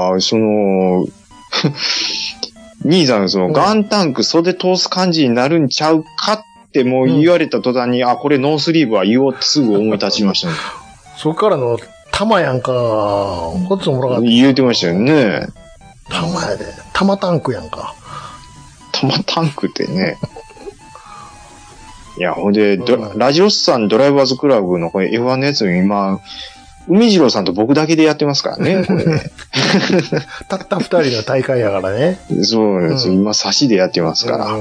兄さん、ガンタンク袖通す感じになるんちゃうかってもう言われた途端に、これノースリーブは言おうってすぐ思い立ちましたね。 そっからの玉やんか。こっちおもろかった。 言うてましたよね。 玉やで。玉タンクやんか。 玉タンクってね。いや、ほんで、ラジオスさんドライバーズクラブのこれ F1 のやつ今、海次郎さんと僕だけでやってますからね、これね。 たった二人の大会やからね。 そうです。今、差しでやってますから。はい。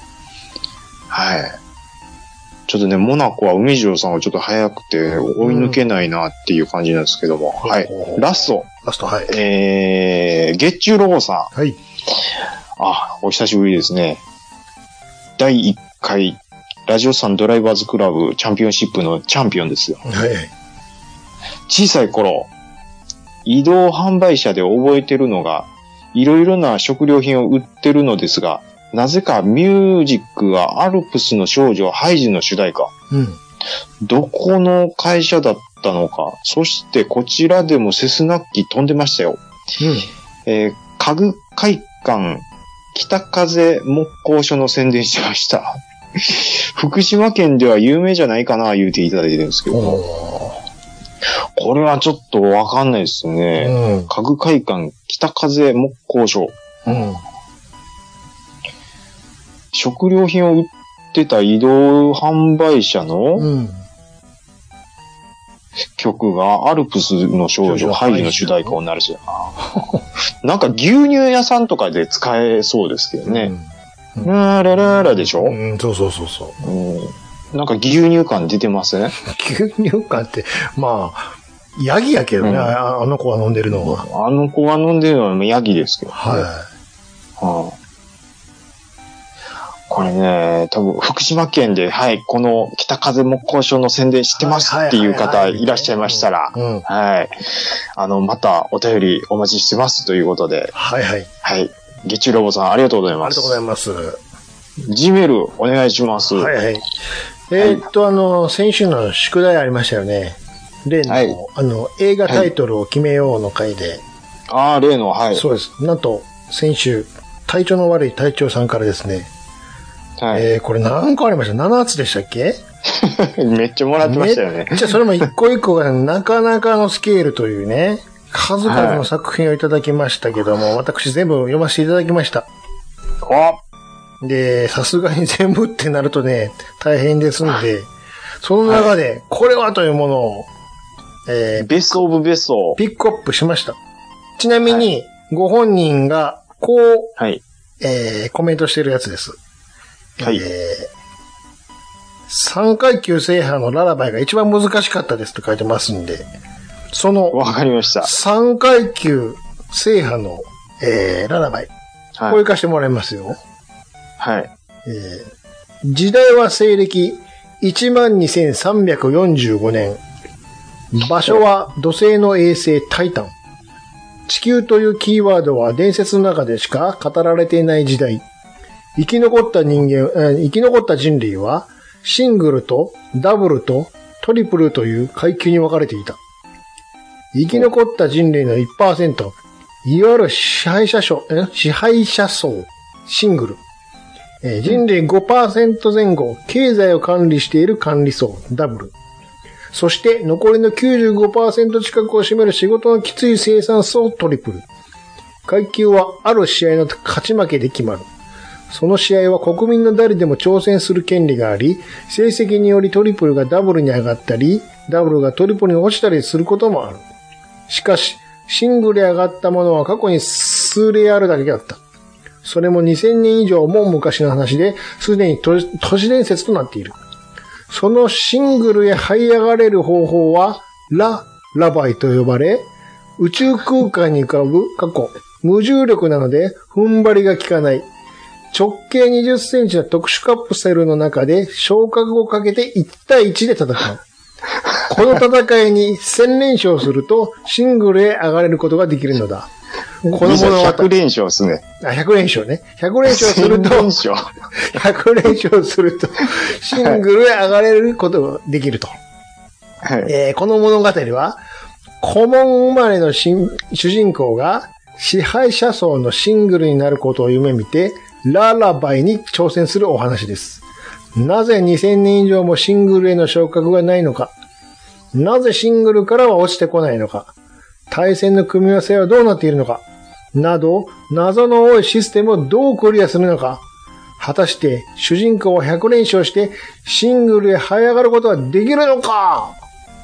ちょっとね、モナコは海次郎さんはちょっと早くて追い抜けないなっていう感じなんですけども。はい。ラスト、はい。月中ロボさん。はい。お久しぶりですね。第1回、ラジオさんドライバーズクラブチャンピオンシップのチャンピオンですよ。はい。小さい頃、移動販売車で覚えてるのが、いろいろな食料品を売ってるのですが、なぜかミュージックはアルプスの少女ハイジの主題歌。どこの会社だったのか。そしてこちらでもセスナッキ飛んでましたよ。家具会館北風木工所の宣伝しました。福島県では有名じゃないかな言うていただいてるんですけど。これはちょっとわかんないですね。家具会館北風木工所。食料品を売ってた移動販売車の曲がアルプスの少女ハイジの主題歌になるしな。なんか牛乳屋さんとかで使えそうですけどね。 ララララでしょ？ そうそうそうそう。 なんか牛乳感出てますね。 牛乳感って、まあ、ヤギやけどね、あの子が飲んでるのは。 あの子が飲んでるのはヤギですけどね。 はい。 これね、多分福島県で、はい、この北風木工所の宣伝知ってますっていう方いらっしゃいましたら、はい。またお便りお待ちしてますということで。 はいはい。 はい。ゲチュロボさんありがとうございます。 ありがとうございます。 G メールお願いします。 はいはい。先週の宿題ありましたよね。例の、はい、映画タイトルを決めようの回で。 はい、例の、はい。 そうです。なんと、先週、体調の悪い隊長さんからですね、はい。これ何個ありました ?7 つでしたっけめっちゃもらってましたよね。 じゃあそれも一個一個がなかなかのスケールというね、数々の作品をいただきましたけども、私全部読ませていただきました。で、さすがに全部ってなるとね、大変ですんで、その中で、これはというものを、 ベストオブベストをピックアップしました。ちなみに、ご本人が、こう、はい、コメントしてるやつです。はい。3階級制覇のララバイが一番難しかったですと書いてますんで、その、 わかりました。 3階級制覇の、ララバイ。はい、これ貸してもらいますよ。 はい。 時代は西暦12,345年。場所は土星の衛星タイタン。地球というキーワードは伝説の中でしか語られていない時代。生き残った人類は、シングルとダブルとトリプルという階級に分かれていた。生き残った人類の 1%、いわゆる支配者層、シングル。人類 5% 前後、経済を管理している管理層、ダブル。そして残りの 95% 近くを占める仕事のきつい生産層、トリプル。階級はある試合の勝ち負けで決まる。その試合は国民の誰でも挑戦する権利があり、成績によりトリプルがダブルに上がったり、ダブルがトリプルに落ちたりすることもある。しかし、シングルで上がったものは過去に数例あるだけだった。それも2000年以上も昔の話で、すでに都市伝説となっている。そのシングルへ這い上がれる方法は、ラバイと呼ばれ、宇宙空間に浮かぶ無重力なので踏ん張りが効かない。直径20センチの特殊カプセルの中で昇格をかけて1対1で戦う。この戦いに1000連勝するとシングルへ上がれることができるのだ。 この物語。100連勝ですね。 100連勝ね。100連勝すると、100連勝すると、シングルへ上がれることができると。はい。この物語は、古文生まれの主人公が支配者層のシングルになることを夢見て、ララバイに挑戦するお話です。なぜ2000年以上もシングルへの昇格がないのか。なぜシングルからは落ちてこないのか。対戦の組み合わせはどうなっているのか。など、謎の多いシステムをどうクリアするのか。果たして主人公は100連勝してシングルへ這い上がることができるのか。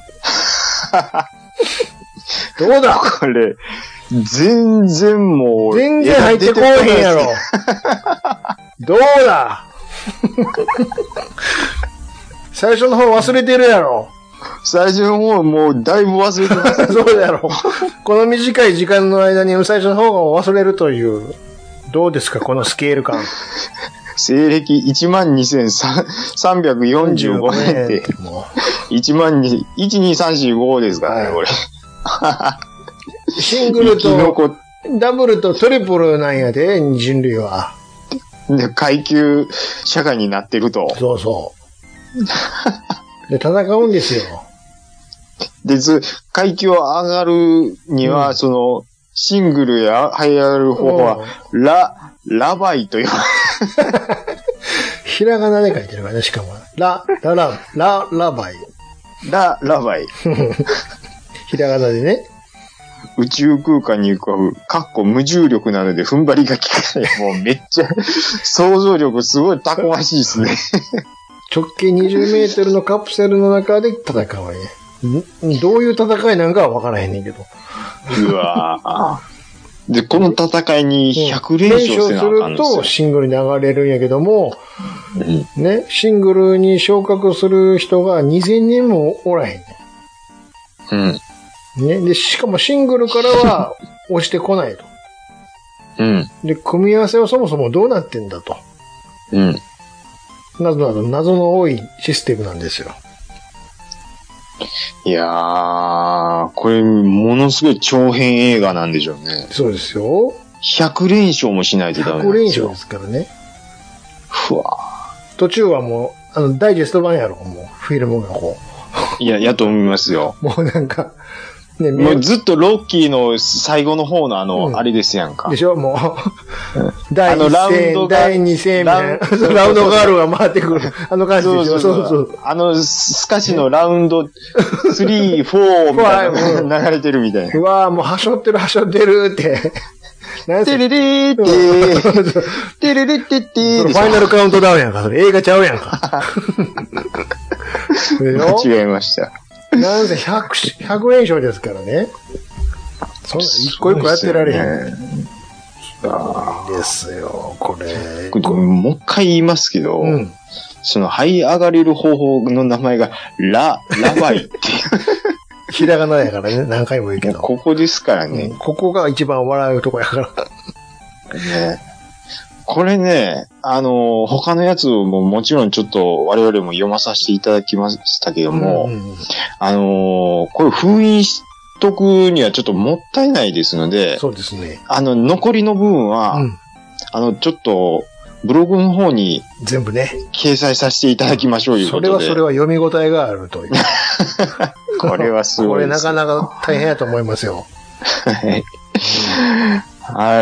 どうだこれ。全然もう。 全然入ってこへんやろ。どうだ最初の方忘れてるやろ。 最初の方もうだいぶ忘れてます。 そうやろ。この短い時間の間に最初の方が忘れるという。どうですかこのスケール感。 西暦12,345年って。12345ですからね、これ。 シングルとダブルとトリプルなんやで、人類は。 で、階級社会になってると。 そうそう。で、戦うんですよ。 で、階級を上がるには、その、シングルやハイ上がる方法は、ラバイという。 ひらがなで書いてるからね、しかも。ラバイ。 ラバイ。 ひらがなでね。 宇宙空間に浮かぶ、無重力なので踏ん張りが効かない。もうめっちゃ、想像力すごいたくましいですね。 直径20メートルのカプセルの中で戦うね。どういう戦いなんかは分からへんねんけど。 うわぁ。 で、この戦いに100連勝せなあかんんですよ。 するとシングルに上がれるんやけども、ね、シングルに昇格する人が2000人もおらへん。ね。で、しかもシングルからは押してこないと。で、組み合わせはそもそもどうなってんだと。謎の多いシステムなんですよ。 いやー、これ、ものすごい長編映画なんでしょうね。 そうですよ。 100連勝もしないとダメなんですよ。 100連勝ですからね。 ふわ途中はもう、ダイジェスト版やろ、もう、フィルムがこう。いや、やと思いますよ。 もうなんか、ね、 もうずっとロッキーの最後の方のあれですやんか。 でしょもう、第1戦、第2戦みたいな。ラウンドガールが回ってくる。感じでしょそう。 スカシのラウンド3、4みたいな流れてるみたいな。 うわぁ、もうはしょってるって。 テレレーってー。テレレってってー。 ファイナルカウントダウンやんか。それ映画ちゃうやんか。 間違えました。 なんせ100連勝ですからね。そんな一個一個やってられへん。ですよ、これ。 もう一回言いますけど、その這い上がれる方法の名前が、ラバイっていう。 ひらがなやからね、何回も言うけど。 ここですからね。 ここが一番笑うとこやから。 ね。これね、他のやつももちろんちょっと我々も読まさせていただきましたけども、これ封印しとくにはちょっともったいないですので、 そうですね。 残りの部分は、ちょっと、ブログの方に、 全部ね、 掲載させていただきましょういうことで。 それは読み応えがあるという。 これはすごいです。 これなかなか大変やと思いますよ。 はい。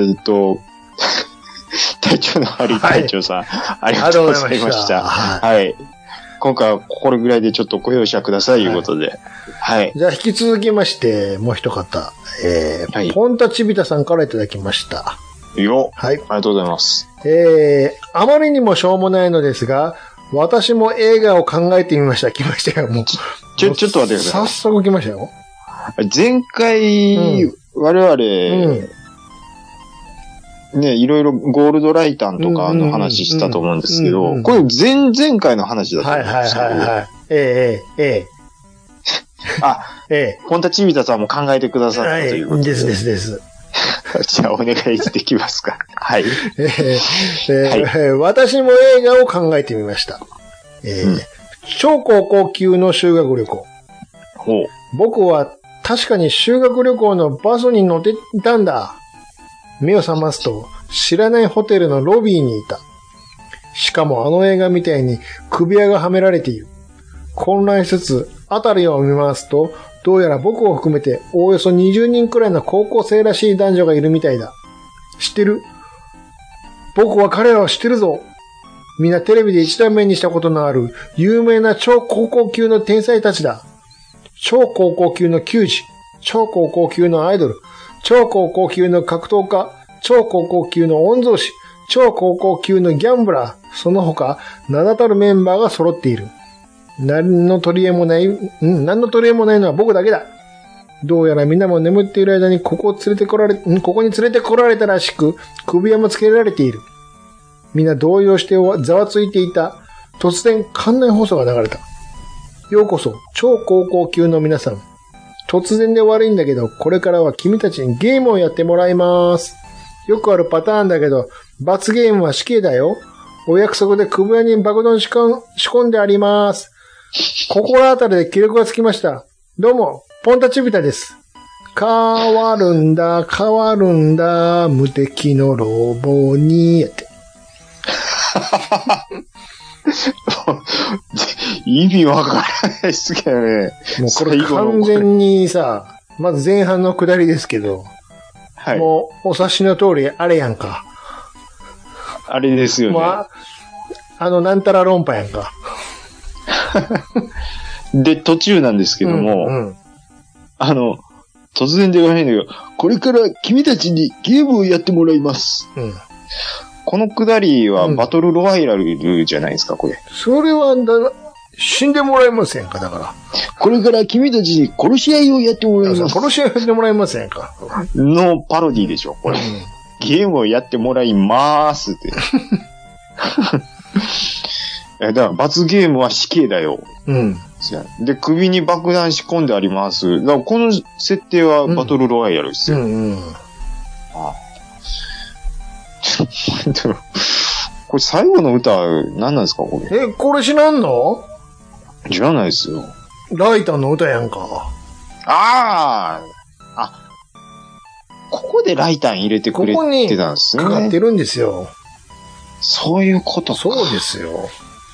隊長のハリー隊長さん、ありがとうございました。はい。今回はこれぐらいでちょっとご容赦くださいということで。はい。 じゃあ引き続きまして、もう一方、ポンタチビタさんからいただきました。 よ。 はい。 ありがとうございます。 あまりにもしょうもないのですが、私も映画を考えてみました。来ましたよ、もう。 ちょっと待ってください。 早速来ましたよ。 前回、我々、ね、いろいろゴールドライターとかの話したと思うんですけど、これ前々回の話だったんですよ。 はい。 ポンタチビタさんも考えてくださったということで。 です。 じゃあお願いできますか。はい。 私も映画を考えてみました。超高校級の修学旅行。僕は確かに修学旅行のバスに乗っていたんだ。目を覚ますと知らないホテルのロビーにいた。しかもあの映画みたいに首輪がはめられている。混乱しつつ辺りを見回すと、どうやら僕を含めておおよそ20人くらいの高校生らしい男女がいるみたいだ。知ってる？僕は彼らを知ってるぞ。みんなテレビで一段目にしたことのある有名な超高校級の天才たちだ。超高校級の球児、超高校級のアイドル、超高校級の格闘家、超高校級の御曹司、超高校級のギャンブラー、その他名だたるメンバーが揃っている。何の取り柄もないのは僕だけだ。どうやらみんなも眠っている間にここに連れてこられたらしく、首輪もつけられている。みんな動揺してざわついていた。突然、館内放送が流れた。ようこそ、超高校級の皆さん。突然で悪いんだけど、これからは君たちにゲームをやってもらいます。よくあるパターンだけど、罰ゲームは死刑だよ。お約束で首輪に爆弾仕込んであります。心当たりで記録がつきました。どうも、ポンタチビタです。変わるんだ、無敵のロボに、やって。 意味わからないですけどね。 もうこれ完全にさ、まず前半の下りですけど、はい、もうお察しの通りあれやんか。 あれですよね。 なんたら論破やんか。 で、途中なんですけども、突然で言わないんだけど、これから君たちにゲームをやってもらいます。このくだりはバトルロワイヤルじゃないですか、これ。 それは死んでもらえませんか、だから。 これから君たちに殺し合いをやってもらいます。 殺し合いをやってもらえませんか。 のパロディでしょ、これ。ゲームをやってもらいまーすって。だから罰ゲームは死刑だよ。 うん。 で、首に爆弾仕込んであります。だからこの設定はバトルロワイヤルですよ。あこれ最後の歌、何なんですかこれ。 これ知らんの？ 知らないですよ。 ライターの歌やんか。 ここでライター入れてくれてたんですね。 ここにかかってるんですよ。 そういうことか。 そうですよ。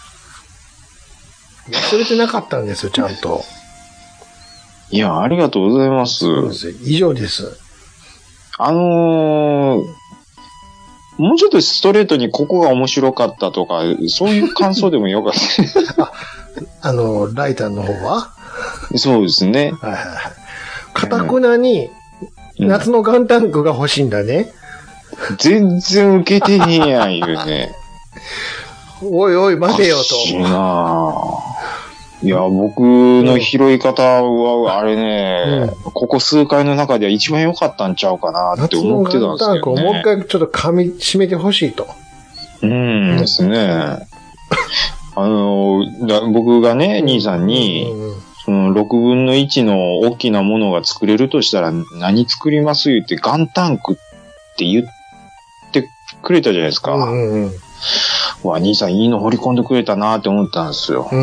忘れてなかったんですよ、ちゃんと。 いや、ありがとうございます。 そうです。以上です。 もうちょっとストレートにここが面白かったとか、そういう感想でもよかった。 ライターの方は？ そうですね。 はいはいはい。かたくなに、夏のガンタンクが欲しいんだね。 全然受けてへんやん、言うね。 おいおい、待てよと。 欲しいなぁ。いや、僕の拾い方は、あれね、ここ数回の中では一番良かったんちゃうかなって思ってたんですけどね。夏のガンタンクをもう一回ちょっと噛み締めてほしいと。 ですね。僕がね、兄さんに、その6分の1の大きなものが作れるとしたら何作ります言ってガンタンクって言ってくれたじゃないですか。兄さんいいの掘り込んでくれたなって思ったんですよ。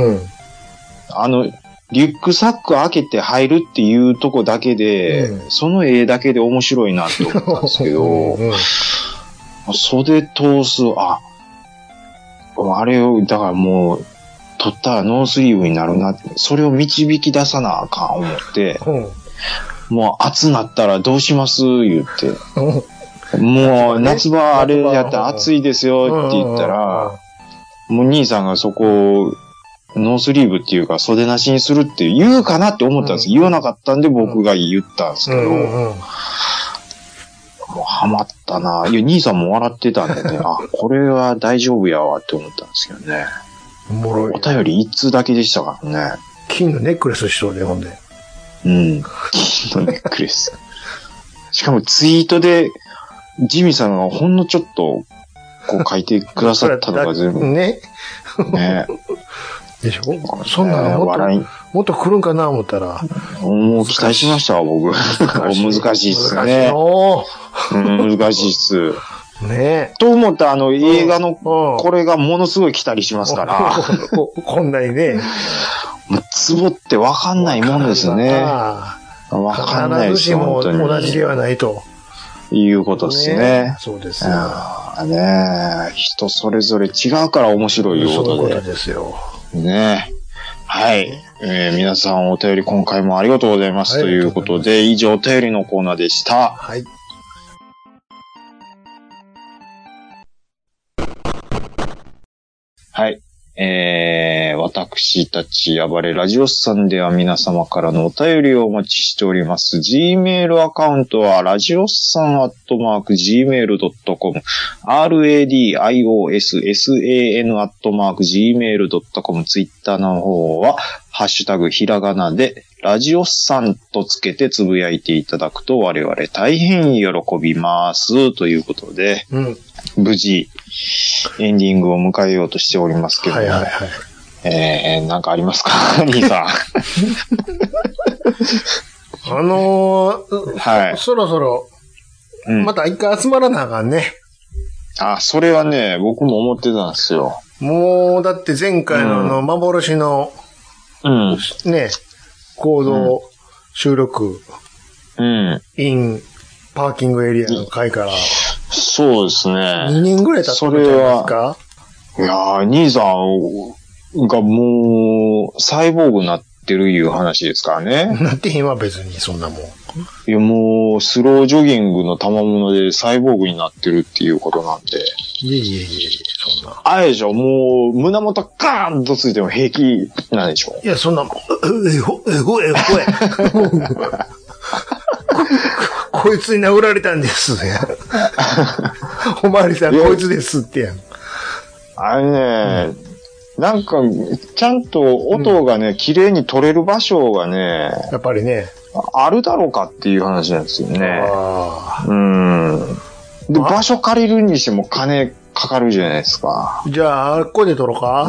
リュックサック開けて入るっていうとこだけで、その絵だけで面白いなって思ったんですけど、袖通す、あれを、だからもう、取ったらノースリーブになるなって、それを導き出さなあかん思って、もう暑なったらどうします言って、もう夏場あれやったら暑いですよって言ったら、もう兄さんがそこを、ノースリーブっていうか袖なしにするって言うかなって思ったんです。言わなかったんで僕が言ったんですけど、もうハマったな。いや、兄さんも笑ってたんでね、これは大丈夫やわって思ったんですけどね。お便り一通だけでしたからね。 金のネックレスしそうで、ほんで。 金のネックレス。しかもツイートで、ジミーさんがほんのちょっと、こう書いてくださったのが全部。ね。でしょ？そんなのもっと来るんかな思ったら。もう期待しましたわ、僕。難しいっすね。難しいっす。ねと思った映画の、これがものすごい来たりしますから。 こんなにね。 ツボってわかんないもんですね。わかんないですよ。 必ずしも同じではないと。 いうことですね。 そうですよ。 人それぞれ違うから面白いいうことで。 そういうことですよ。 ね。はい。皆さんお便り今回もありがとうございます。ということで、以上お便りのコーナーでした。はい。はい。私たち暴れラジオスさんでは皆様からのお便りをお待ちしております。Gmail アカウントはラジオスさん@gmail.com radiossan@gmail.com ツイッターの方はハッシュタグひらがなでラジオスさんとつけてつぶやいていただくと我々大変喜びますということで、無事エンディングを迎えようとしておりますけども、なんかありますか兄さん。 そろそろ、また一回集まらなあかんね。 それはね、僕も思ってたんですよ。 もう、だって前回の幻の、ね、行動収録、in パーキングエリアの回から、 そうですね。 2年ぐらい経ったんじゃないですか？ いやー、兄さんがもう、サイボーグになってるいう話ですからね。 なってへんわ、別に、そんなもん。 いや、もう、スロージョギングの賜物でサイボーグになってるっていうことなんで。そんな。あれでしょ、もう、胸元ガーンとついても平気なんでしょ。 いや、そんな、こいつに殴られたんですや。おまわりさん、こいつですってやん。 あれね、 なんか、ちゃんと音がね、綺麗に取れる場所がね、 やっぱりね。 あるだろうかっていう話なんですよね。で、場所借りるにしても金かかるじゃないですか。 じゃあ、あっこで撮ろうか、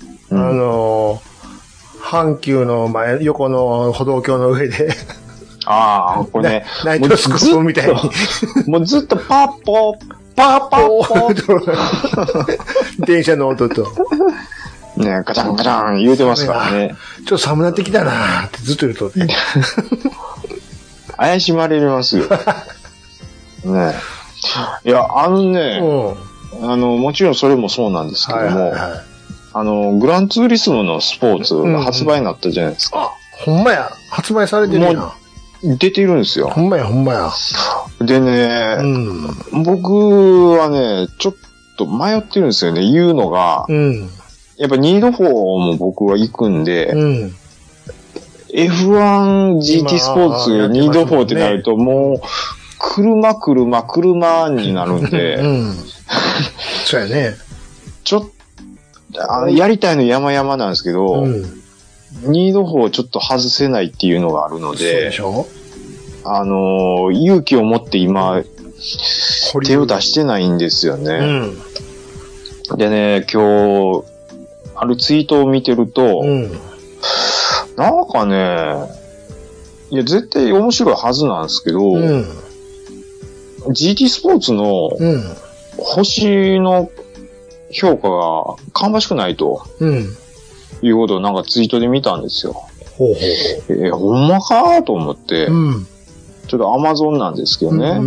阪急の横の歩道橋の上で。 ああ、これね。 ナイトスコープみたいに。 もうずっとパッポー、パッポー。 電車の音と。 ね、ガチャンガチャン言うてますからね。 ちょっと寒なってきたなーってずっと言うとね。 怪しまれますよ。ね。いや、もちろんそれもそうなんですけども、グランツーリスモのスポーツが発売になったじゃないですか。 ほんまや。発売されてるやん。 出てるんですよ。 ほんまや、ほんまや。 でね、僕はね、ちょっと迷ってるんですよね。言うのが、やっぱニード4も僕は行くんで、F1 GT スポーツニード4ってなるともう、車になるんで、 そうやね。 ちょっと、やりたいの山々なんですけど、ニード4ちょっと外せないっていうのがあるので、 そうでしょ？ 勇気を持って今、手を出してないんですよね。でね、今日、あるツイートを見てると、なんかね、いや、絶対面白いはずなんですけど、GT スポーツの星の評価が芳しくないと、いうことをなんかツイートで見たんですよ。ほんまかと思って、ちょっと Amazon なんですけどね、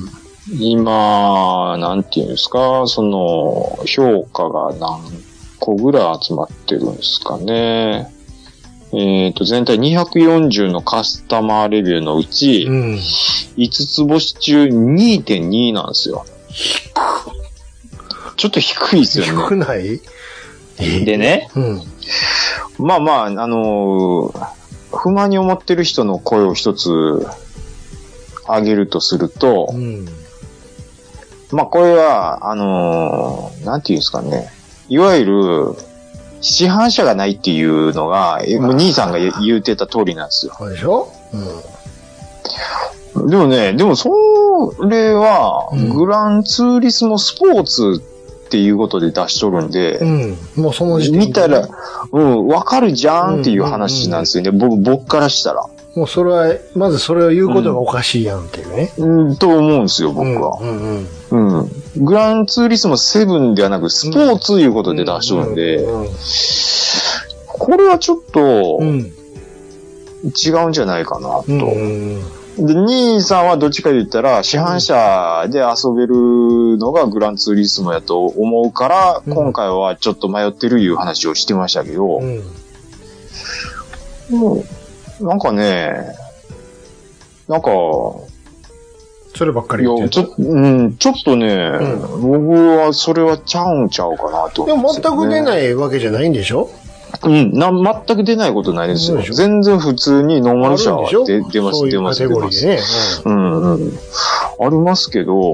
今、なんていうんですか、その評価が何個ぐらい集まってるんですかね。全体240のカスタマーレビューのうち、5つ星中 2.2 なんですよ。ちょっと低いですよね。 低くない？ でね、まあまあ、不満に思ってる人の声を一つ挙げるとすると、まあこれは、なんていうんですかね、いわゆる、市販車がないっていうのが、兄さんが言ってた通りなんですよ。 そうでしょ？ でもそれは、グランツーリスモスポーツっていうことで出しとるんで、 もうその時点で見たら、わかるじゃんっていう話なんですよね。僕からしたら。 もうそれは、まずそれを言うことがおかしいやんっていうね。 と思うんですよ、僕は。グランツーリスモ7ではなく、スポーツいうことで出しとるんで、これはちょっと、違うんじゃないかな、と。で、兄さんはどっちか言ったら、市販車で遊べるのがグランツーリスモやと思うから、今回はちょっと迷ってるいう話をしてましたけど、なんかね、 そればっかり言ってる。 ちょっとね、僕はそれはちゃうんちゃうかなと思うんですよね。 でも全く出ないわけじゃないんでしょ？ 全く出ないことないですよ。全然普通にノーマル車は出ます。ありますけど、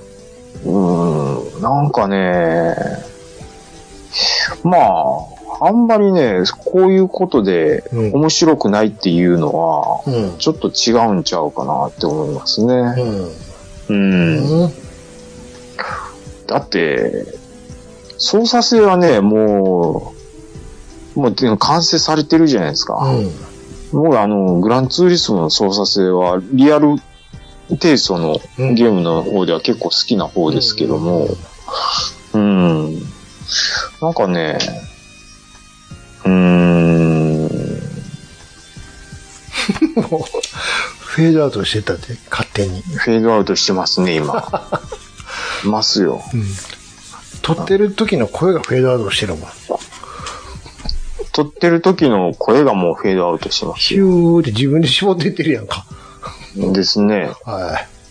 なんかね、まあ、あんまりね、こういうことで面白くないっていうのは、ちょっと違うんちゃうかなって思いますね。だって、操作性はね、もう完成されてるじゃないですか。僕グランツーリスモの操作性はリアルテイストのゲームの方では結構好きな方ですけども、なんかね、 もうフェードアウトしてたって、勝手に。 フェードアウトしてますね、今。ますよ。 撮ってる時の声がフェードアウトしてるもん。 撮ってる時の声がもうフェードアウトしてます。 ヒューって自分で絞っていってるやんか。 ですね。 はい。